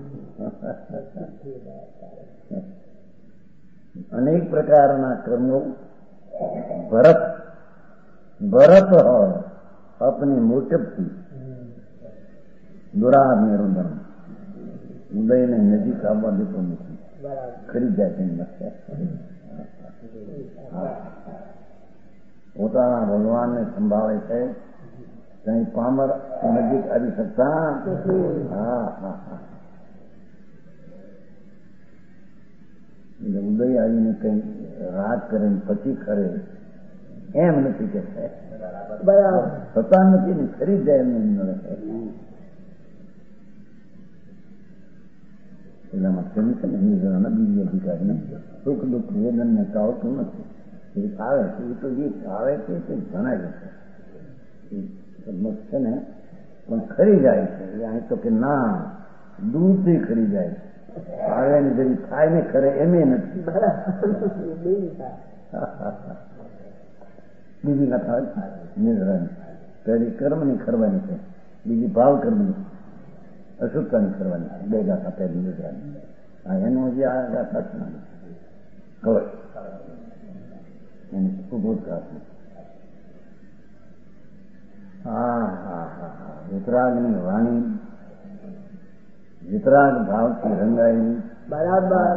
અનેક પ્રકારના કર્મો ભરત ભરત अपनी મોટપથી દુરાદ નિરંતર ઉદયને નજીક આવવા દેતો નથી. ખરી જાય છે. પોતાના ભગવાનને સંભાળે છે કઈ પામર નજીક આવી શકતા. હા હા હા. એટલે ઉદય આવીને કઈ રાત કરે પછી ખરે એમ નથી કે થતા નથી ને ખરી જાય એમ મળે. એટલામાં ક્ષમી છે ને એની બીજી અધિકારીને સુખ દુઃખ વેદન ને ટાળતું નથી. એ આવે છે એ તો જે આવે છે તે જણાય છે છે ને પણ ખરી જાય છે. અહીં તો કે ના દૂરથી ખરી જાય છે. આવે ને જરી થાય ને ખરે એમે નથી. બીજી ના થાય નિર્ણય પહેલી કર્મની ખરવાની છે, બીજી ભાવ કર્મની અશુદ્ધતાની ખરવાની છે. બે ગાથા પહેલી નિર્ણય. હા એનું જે આ ગાથા છે ખબર એની સુબોધ ગાથા. હા હા હા હા. વિતરાગની વાણી વિતરાગ ભાવથી રંગાયેલી. બરાબર.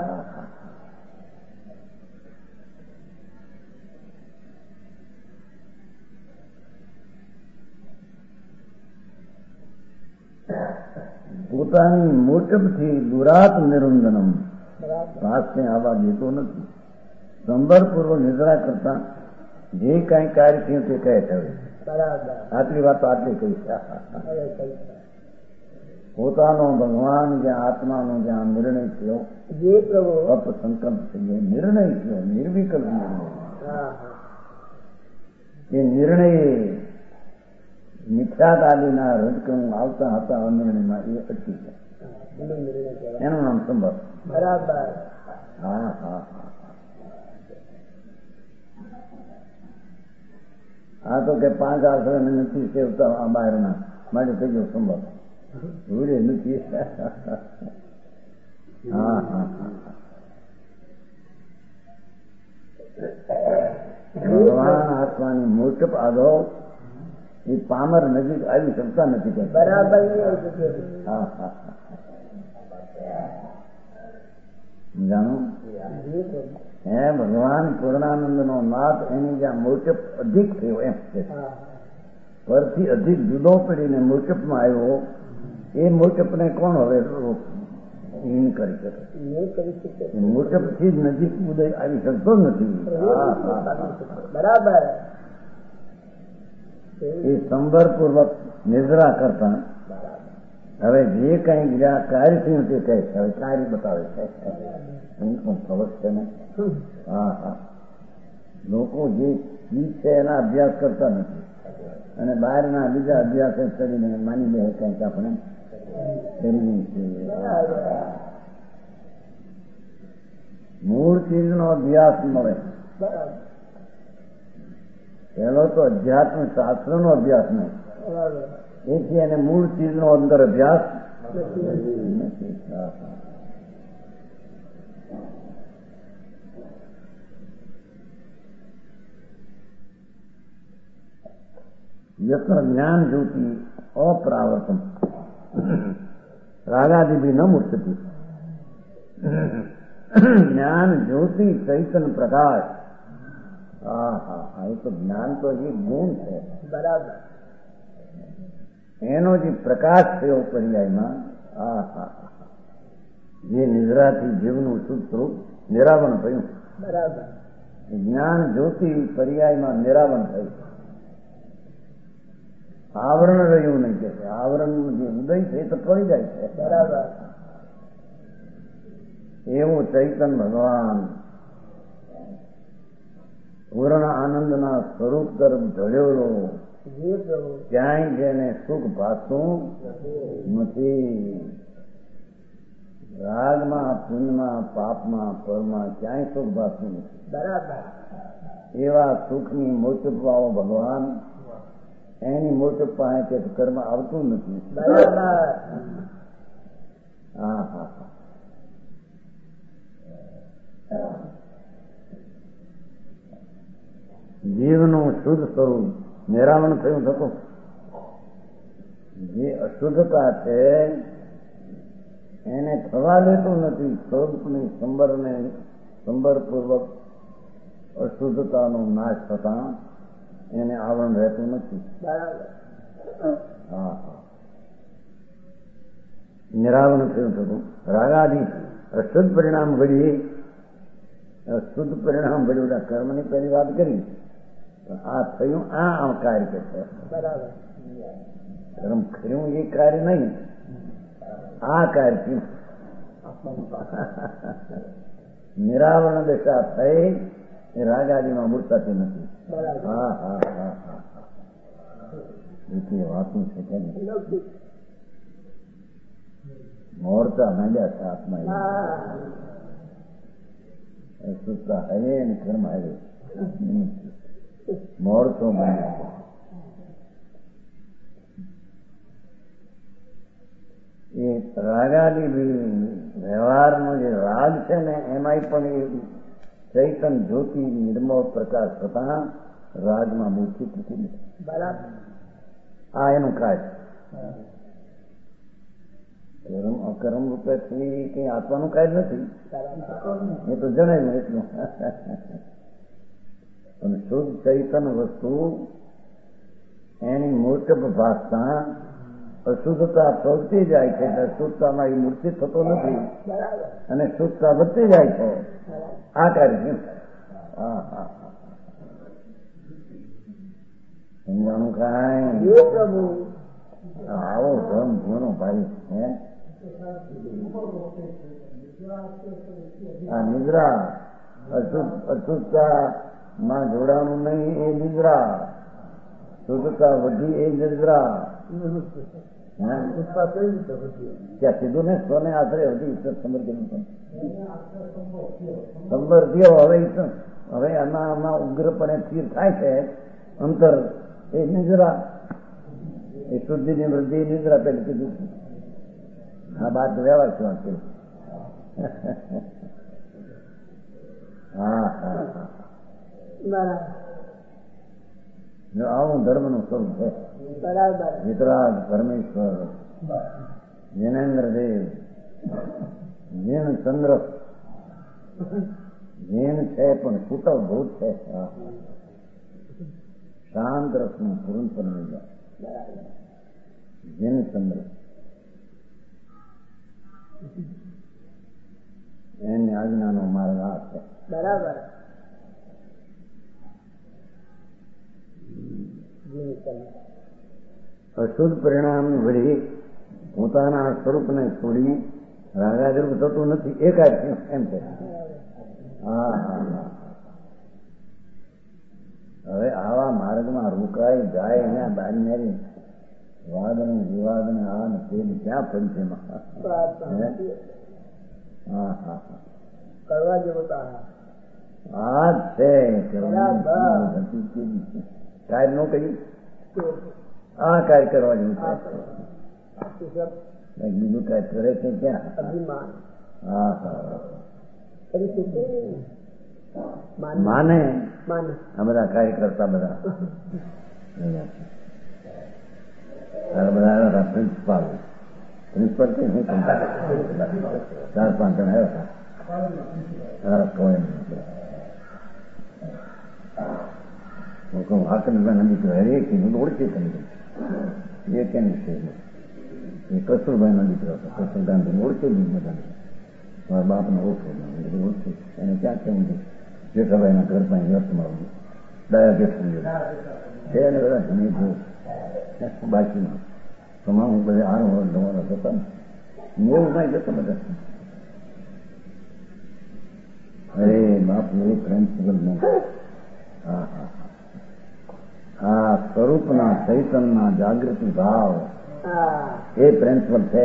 પોતાની મોટપથી દુરાત નિરંજનમ શ્વાસને આવવા દેતો નથી. સંબરપૂર્વ નિદ્રા કરતા જે કઈ કાર્ય થયું તે કહે છે. આટલી વાત આટલી કહી છે. પોતાનો ભગવાન જ્યાં આત્માનો જ્યાં નિર્ણય થયો અપસંકલ્પ થયો નિર્ણય થયો નિર્વિકલ્પ નિર્ણય. એ નિર્ણય મિથ્યાદાદીના રજકણું આવતા હતા નિર્ણયમાં એ અટકી ગયા. એનું નામ સંભવ. બરાબર. હા હા હા. આ તો કે 5 આશ્રય નથી સેવતા આ બહારના માટે થઈ ગયો સંભવ. ભૂલે નથી. હા હા હા. ભગવાન આત્માની મોટપ આગો એ પામર નજીક આવી શકતા નથી. બરાબર. હા હા જાણો હે ભગવાન પૂર્ણાનંદ નો નાથ એની જ્યાં મોટપ અધિક થયો એમ છે. પરથી અધિક જુદો પડીને મોટપમાં આવ્યો. એ મોટપને કોણ હવે હીન કરી શકે? મોટપથી જ નજીક ઉદય આવી શકતો નથી. બરાબર. એ સંવરપૂર્વક નિદ્રા કરતા હવે જે કઈ બીજા કાર્ય થયું તે કહે છે. હવે કાર્ય બતાવે છે. ખબર છે ને? હા હા લોકો જે ચીજ છે એના અભ્યાસ કરતા નથી અને બહારના બીજા અભ્યાસ કરીને માની લે કંઈક આપણે મૂળ ચીજનો અભ્યાસ મળે. પહેલો તો અધ્યાત્મ શાસ્ત્રનો અભ્યાસ નહીં. એથી એને મૂળ ચીજનો અંદર અભ્યાસ નથી. યત્ર જ્ઞાન જ્યોતિ અપ્રાવર્તમ રાગાદિભી ન મૂર્તિ. જ્ઞાન જ્યોતિ ચૈતન્ય પ્રકાશ. હા હા એ તો જ્ઞાન તો જે ગુણ છે. બરાબર. એનો જે પ્રકાશ થયો પર્યાયમાં. હા હા જે નિદ્રાથી જીવનું શુદ્ધ સ્વરૂપ નિરાવરણ થયું. બરાબર. જ્ઞાન જ્યોતિ પર્યાયમાં નિરાવરણ થયું. આવરણ રહ્યું નહીં કે આવરણનું જે ઉદય છે એ તો પડી જાય છે. બરાબર. એવું ચૈતન ભગવાન પૂર્ણ આનંદના સ્વરૂપ તરફ ઢળેલો ક્યાંય જેને સુખ ભાસતું નથી. રાગમાં, પુણ્યમાં, પાપમાં, પરમાં ક્યાંય સુખ ભાસતું નથી. બરાબર. એવા સુખની મોટપવાળો ભગવાન એની મોટપ પાસે કે કર્મ આવતું નથી. બરાબર. હા હા હા જીવનું શુદ્ધ સ્વરૂપ નિરાવરણ થયું થતું. જે અશુદ્ધતા છે એને થવા દેતું નથી. સ્વરૂપની સંબરપૂર્વક અશુદ્ધતાનો નાશ થતા એને આવરણ રહેતું નથી. હા હા નિરાવરણ થયું થતું. રાગાદી અશુદ્ધ પરિણામ ઘડી શુદ્ધ પરિણામ ઘડ્યું કર્મની પહેલી વાત કરી. આ થયું આ કાર્ય કે છે. કર્મ કર્યું એ કાર્ય નહીં. આ કાર્ય થયું. નિરાવરણ દશા થઈ એ રાગાદીમાં મૂર્તાતી નથી. હા હા હા હા એ વાતું છે કે મોરચા માંડ્યા છે આત્મા. સુતા હરે અને કર્મ હરે મોરચો માંડ્યા. એ રાગાદી વ્યવહારનો જે રાગ છે ને એમાંય પણ એ ચૈતન જ્યોતિ નિર્મળ પ્રકાશ થતા રાજમાં મૂર્તિ થતી નથી. બરાબર. આ એનું કાર્ય. કર્મ અકર્મ રૂપેથી કઈ આપવાનું કાર્ય નથી. એ તો જણાવ્યું એટલું. પણ શુદ્ધ ચૈતન વસ્તુ એની મોટપ ભાસતા અશુદ્ધતા પ્રવર્તી જાય છે. શુદ્ધતામાં એ મૂર્તિ થતો નથી અને શુદ્ધતા વધતી જાય છે. આ કાર્ય હા હા સમજાણું કાંઈ? આવો ધર્મ ઘણો ભાઈ હે. આ નિદ્રા અશુદ્ધતામાં જોડાવાનું નહીં. એ નિદ્રા શુદ્ધતા વધી એ નિદ્રા. ત્યાં સીધું ને સ્વને આશરે હતી સંવર્ધ્યો. હવે આમાં ઉગ્રપણે સ્થિર થાય છે અંતર. એ નિદ્રા એ શુદ્ધિની વૃદ્ધિ નિદ્રા પેલી કીધું. આ બાદ વ્યવહાર શું વાત કરી. હા હા જો આવું ધર્મનું સ્વરૂપ છે. બરાબર. વિતરાગ પરમેશ્વર, જૈનેન્દ્રદેવ, જૈન ચંદ્ર, જૈન છે પણ સુતવ ભૂત છે. શાંત રસનું પૂર્ણ પરમેશ્વર જૈન ચંદ્ર, એની આજ્ઞાનો માર્ગ આ છે. બરાબર. અશુદ્ધ પરિણામ વળી પોતાના સ્વરૂપને છોડી રાગાદ્રુપ થતું નથી. એકાદ એમ છે. હા હા હા. હવે આવા માર્ગમાં રોકાઈ જાય ને બાજનેરી વાદ ને વિવાદ ને આ ને તે ક્યાં પડી છે? હા હા હા. કરવા જેવું તો આ છે. કાર્ય નો કરી આ કાર્ય કરવા જેવું છે. બીજું કાર્ય કરે છે ક્યાં? અભિમાન. હા હા. માને આ બધા કાર્ય કરતા બધા બધા પ્રિન્સિપાલ છે નહીં. 4-5 જણ આવ્યા હતા. હાકનભાઈ દીકરો હરેક ઓળખી કરી એ કેમ છે? એ કસ્તુરભાઈ નો દીકરો હતો. કસ્તુર ગાંધી ઓળખી દીધું બધાને. મારા બાપને ઓળખી એને ક્યાં કેમ જેઠાભાઈ ના ઘર પાસે વ્યર્થ મળવું દયા જેઠું છે ને બધા જમી બાકીમાં તમામ બધા આરો તમારા હતા ને એવું કઈ જતો બધા. અરે બાપ એ પ્રિન્સિપલ નહીં. હા હા. આ સ્વરૂપના ચૈતનના જાગૃતિ ભાવ એ પ્રિન્સિપલ છે.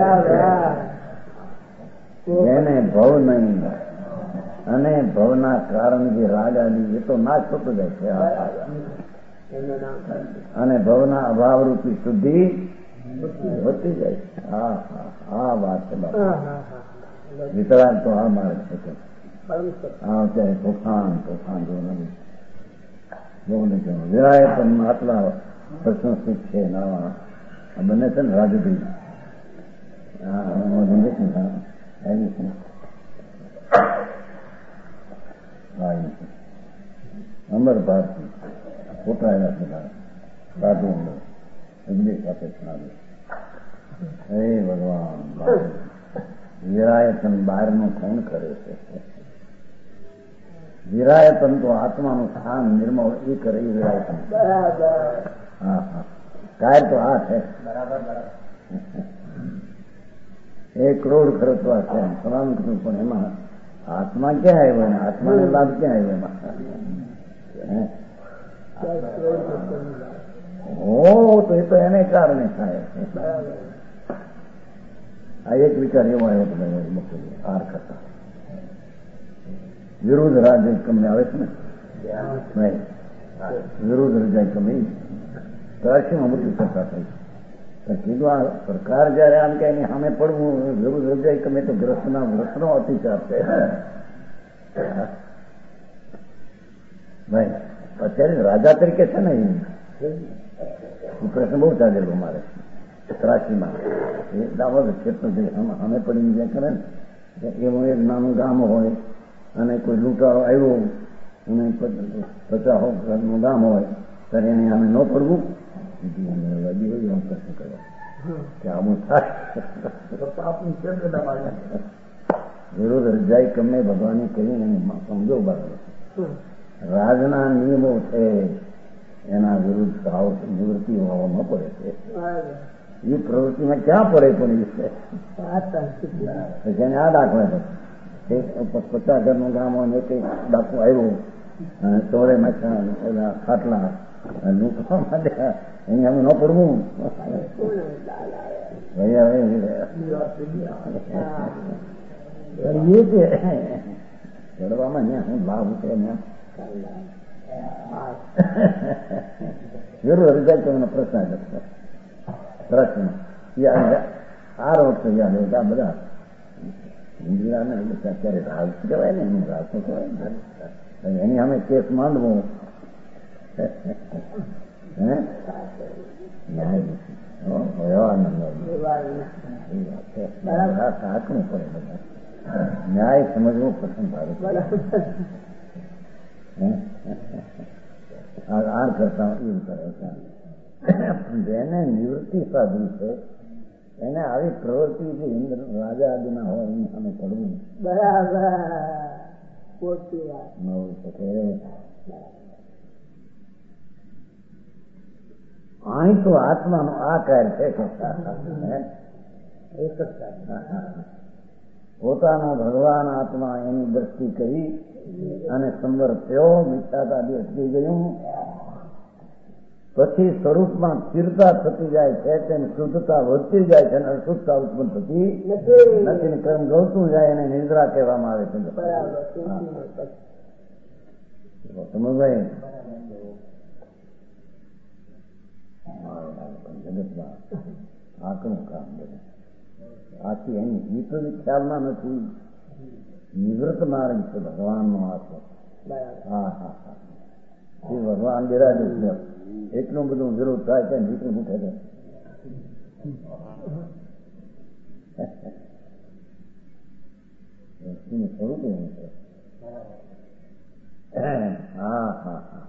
જેને ભવ નહીં અને ભવના કારણ જે રાગ આદિ એ તો નાશ થતો જાય છે. અને ભવના અભાવ રૂપી શુદ્ધિ વધતી જાય છે. હા હા. આ વાત છે. વિતરાગ તો આ માર્ગ છે. હા ચાહે તોફાન જોવાનું વિરાયતન આટલા પ્રશંસિત છે. નવા આ બંને છે ને રાજુભાઈ. અમર ભારતી ખોટા આવ્યા છે સાધુ ઇંગ્લિશ સાથે સુનાવ્યું. હે ભગવાન, વિરાયતન બહારનું કોણ કરે છે? વિરાયતન તો આત્માનું સ્થાન નિર્મળ એ કરે એ વિરાયતન. હા હા. કાર્ય તો આ છે. એ કરોડ ખર્ચવા છે તમામ કીધું, પણ એમાં આત્મા ક્યાં આવ્યો ને આત્માને લાભ ક્યાં આવ્યો એમાં? તો એ તો એને કારણે થાય. આ એક વિચાર એવો આવ્યો હતો આર કરતા વિરુદ્ધ રાજ્ય કંપની આવે છે ને, વિરુદ્ધ રજાય કંપની કાશીમાં મોટી ચર્ચા થઈ. કીધું આ સરકાર જયારે આમ કે એની સામે પડવું વિરુદ્ધ રજાય કંપની તો ગ્રસ્તના વ્રતનો અતિચાર છે. ભાઈ અત્યારે રાજા તરીકે છે ને એ પ્રશ્ન બહુ ચાલેલો મારે કરાચીમાં. એ દાવત કેટલું સામે પડીને જે કરે ને એવું એક નાનું ગામ હોય અને કોઈ લૂંટારો આવ્યો અને 50 નું ગામ હોય ત્યારે એને સામે ન પડવું પ્રશ્ન કર્યો કે આવું થાય. વિરોધ રજાઈ કમે ભગવાને કરીને સમજો બરાબર. રાજના નિયમો છે એના વિરુદ્ધ ભાવ નિવૃત્તિ હોવામાં પડે છે. એ પ્રવૃત્તિમાં ક્યાં પડે પણ એ એને આ દાખલા 50 ઘરનું ગામ હોય ને કઈ ડાકુ આવ્યો અને ચોરે માછા ખાટલા લૂંટવા માટે એની અમે ન પડવું. ચડવામાં ત્યાં શું લાભ છે? જરૂર રજાય તો એનો પ્રશ્ન પ્રશ્ન આ રોડ તો યાદ હોય બધા ઇન્દિરાને અત્યારે રાજ કહેવાય ને એનું રાજ તો કહેવાય. એની સામે કેસ માંડવો સાચવું પડે બધા ન્યાય સમજવો પસંદ આવે આ કરતા એવું કરે જેને નિવૃત્તિ સાધન છે એને આવી પ્રવૃત્તિ જે ઇન્દ્ર રાજા આદિના હોય એની સામે પડવું બરાબર અહીં તો આત્માનો આકાર છે કે એક જ પોતાનો ભગવાન આત્મા એની દ્રષ્ટિ કરી અને સંવર થયો મિથ્યાતાથી અટકી ગયું પછી સ્વરૂપમાં સ્થિરતા થતી જાય છે તેને શુદ્ધતા વધતી જાય છે અને અશુદ્ધતા ઉત્પન્ન થતી નથી કર્મ ગળતું જાય એને નિદ્રા કહેવામાં આવે છે સમજભાઈ જગતમાં આકરું કામ બધું આથી એની વિપરીત ખ્યાલમાં નથી નિવૃત્ત માર્ગ છે ભગવાનનો આત્મો હા હા હા એ ભગવાન બિરાજે છે એટલું બધું વિરોધ થાય છે નીકળી ઉઠે છે સ્વરૂપ એવું છે હા હા હા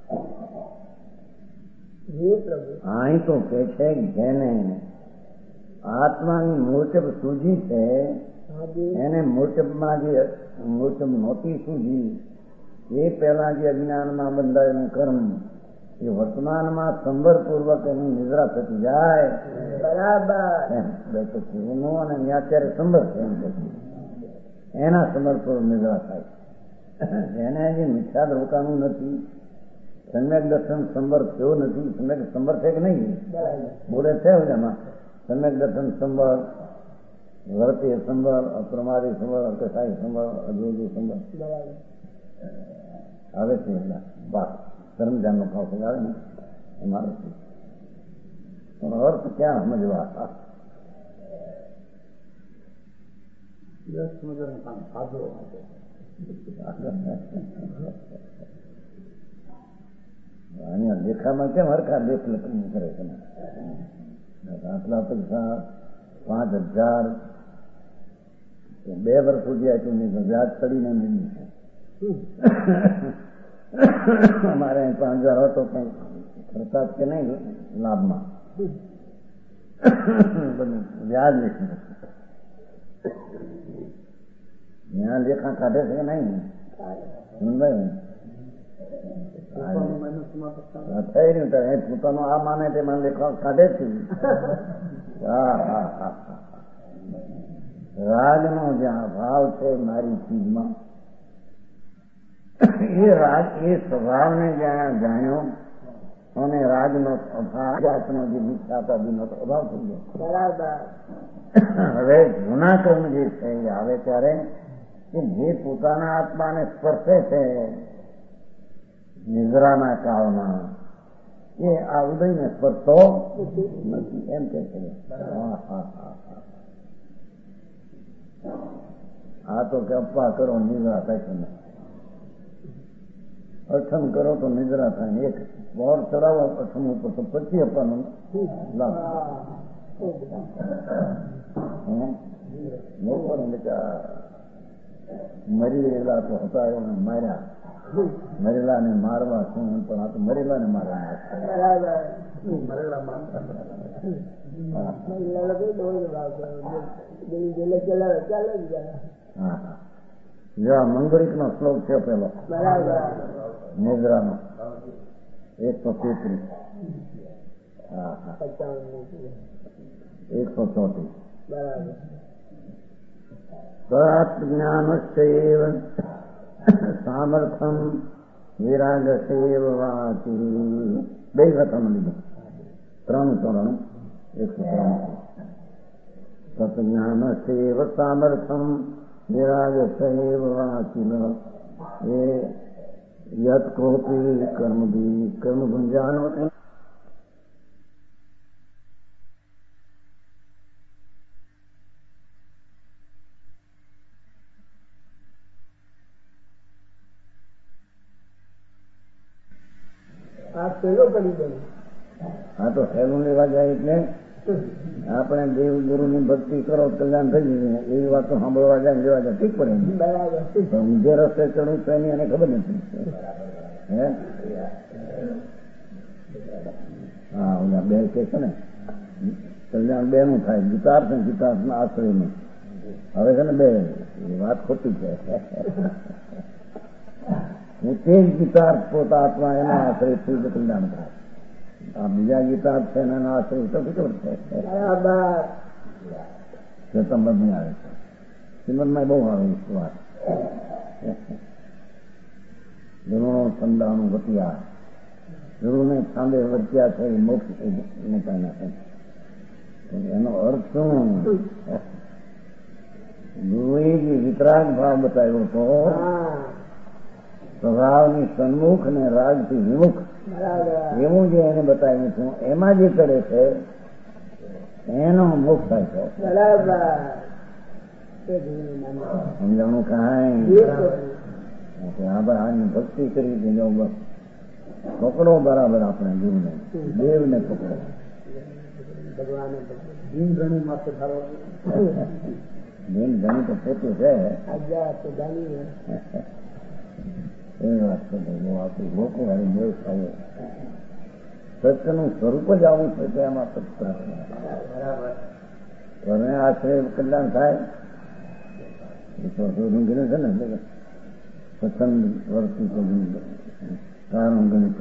અહીં તો કે છે જેને આત્માની મોટપ સૂજી છે એને મોટપમાં જે મોટપ નહોતી સૂજી એ પહેલા જે અજ્ઞાનમાં બંધાયેલું કર્મ એ વર્તમાનમાં સંવરપૂર્વક એની નિદ્રા થતી જાય બરાબર એમ બે તો પૂર્વનું અને અત્યારે સંવર છે એમ એના સંવરપૂર્વક નિદ્રા થાય એને હજી મિથ્યા રોકાનું નથી સમ્યક દર્શન સંવર થયો નથી સમ્યક સંવર છે કે નહીં બોલે છે એમાં સમ્યક દર્શન સંવર વર્તીય સંવર અપ્રમાદી સંવર અકસાઈ સંવર અજોગી સંવર આવે છે વાહ ધર્મધ્યાનનો ભાવ આવે ને એમાં પણ અર્થ ક્યાં સમજવા અહીંયા લેખામાં કેમ હરખા લેખ લખી કરે છે આટલા પૈસા 5,000 2 વર્ષ સુધી આપ્યું નહીં વ્યાજ ચડીને નહીં અમારે 5,000 હતો કઈ ખર્ચા કે નહીં લાભમાં બધું વ્યાજ લેખું ત્યાં લેખા કાઢે છે કે નહીં સમજાય થઈ રહ્યું પોતાનો આ માને તે મને લેખા કાઢે છે રાગનો જ્યાં ભાવ છે મારી ચીજમાં એ રાગ એ સ્વભાવને જ્યાં જાણ્યો અને રાગનો અભાવ જાતનો જે મિથ્યાપાદીનો અભાવ થઈ ગયો બરાબર હવે જૂના કર્મ જે છે એ આવે ત્યારે કે જે પોતાના આત્માને સ્પર્શે છે નિદ્રાના કાળમાં એ આ ઉદયને સ્પર્શતો નથી એમ કે છે આ તો કે અપવા કરો નિદ્રા થાય છે અઠમ કરો તો નિદ્રા થાય એક બોર ચડાવો અઠમ ઉપર તો પછી આપવાનો લાભ મરી ગયેલા તો હતા એને માર્યા મરેલા ને મારવા શું પણ આ તો મરેલા ને મારવા મંગળિક નો શ્લોક છે પેલો નિદ્રાનો 133 134 સ્વાત્મજ્ઞાનસ્યૈવ સામર્થ્યમ વિરાગસ્યૈવ વાતિ બે વખત લીધું 3 ચોરણું 133 સત્જ્ઞાનસ્યૈવ સામર્થ્યમ વિરાગસ્યૈવ વાતિ એ યત કોપી કર્મ ગુંજાનો પેલો કરી દે. આ તો સહેલું લેવા જાય એટલે આપણે દેવ ગુરુની ભક્તિ કરો કલ્યાણ થઈ જાય એવી વાતો સાંભળવા જાય લેવા જાય ઠીક પડે. બરાબર. પણ ઊંધે રસ્તે ચડવું તો એની એને ખબર નથી. હે હા ઓલા બે કે છે ને કલ્યાણ બે નું થાય ગીતાર્થ ને ગીતાર્થ ના આશ્રય નું. હવે છે ને બે વાત ખોટી છે. હું તે જ ગીતાર્થ પોતા આત્મા એના આશ્રય થી કલ્યાણ થાય. આ બીજા ગીતાર્થ છે એના આશ્રય તો કેટલું છે. બરાબર. ચેતંબર નહીં આવે છે શ્રીમદમાં બહુ આવે વાત. ગુરુનો સંદાનું વતિયા ગુરુને સાંભે વર્ત્યા છે મોક્ષ નેતા નાખે. એનો અર્થ શું? ગુરુએ જે વિતરાગ ભાવ બતાવ્યો હતો સ્વભાવની સન્મુખ ને રાગથી વિમુખ એવું જે એને બતાવ્યું હતું એમાં જે કરે છે એનો મોક્ષ થાય છે. સમજાણું કાંઈ આની ભક્તિ કરી દેજો બસ પકડો બરાબર આપણે ગુરુને દેવને પકડો. દિન ગણી માથે ધારો દિન ગણી તો પોતે છે એ વાત છે. આપણી લોકો વાળી દેવ થાય સત્યનું સ્વરૂપ જ આવું છે કે એમાં ઘરને આશ્રય કલ્યાણ થાય એ તો શોધું ગયું છે ને પસંદ વર્તી કારણ ગણિત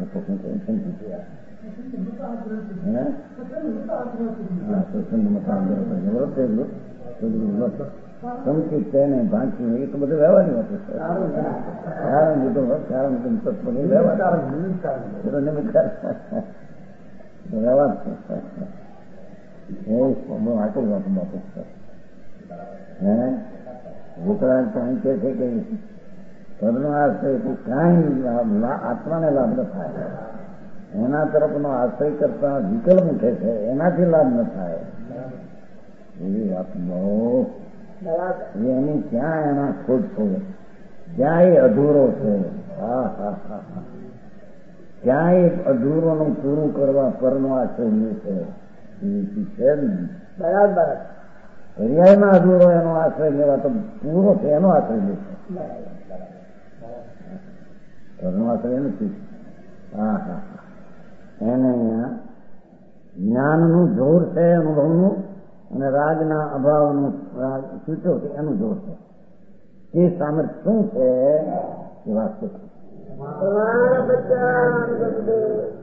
સંકિત છે ને ભાંચી એ તો બધું વ્યવહારની વાત છે. કારણ બધું કારણ ગણિત વ્યવહાર વ્યવહાર બહુ આટલું વાત બાપુ હે વિતરાગ તો અહીં કે છે કે ઘરનો આશ્રય કાંઈ આત્માને લાભ ન થાય એના તરફનો આશ્રય કરતા વિકલ્પ ઉઠે છે એનાથી લાભ ન થાય એવી વાત બહુ એની ક્યાં એના ખોટ છે ક્યાં એ અધૂરો છે. હા હા હા હા ક્યાં એ અધૂરોનું પૂરું કરવા પરનો આશ્રય લે છે છે ને બરાબર. પર્યાયમાં અધૂરો એનો આશ્રય લેવા તો પૂરો છે એનો આશ્રય લે છે. ઘરનો આશ્રય નથી. હા હા એને અહીંયા જ્ઞાનનું જોર છે અનુભવનું અને રાગના અભાવનું રાગ સૂચો છે એનું જોર છે. એ સામર્થ્ય શું છે એ વાત છે.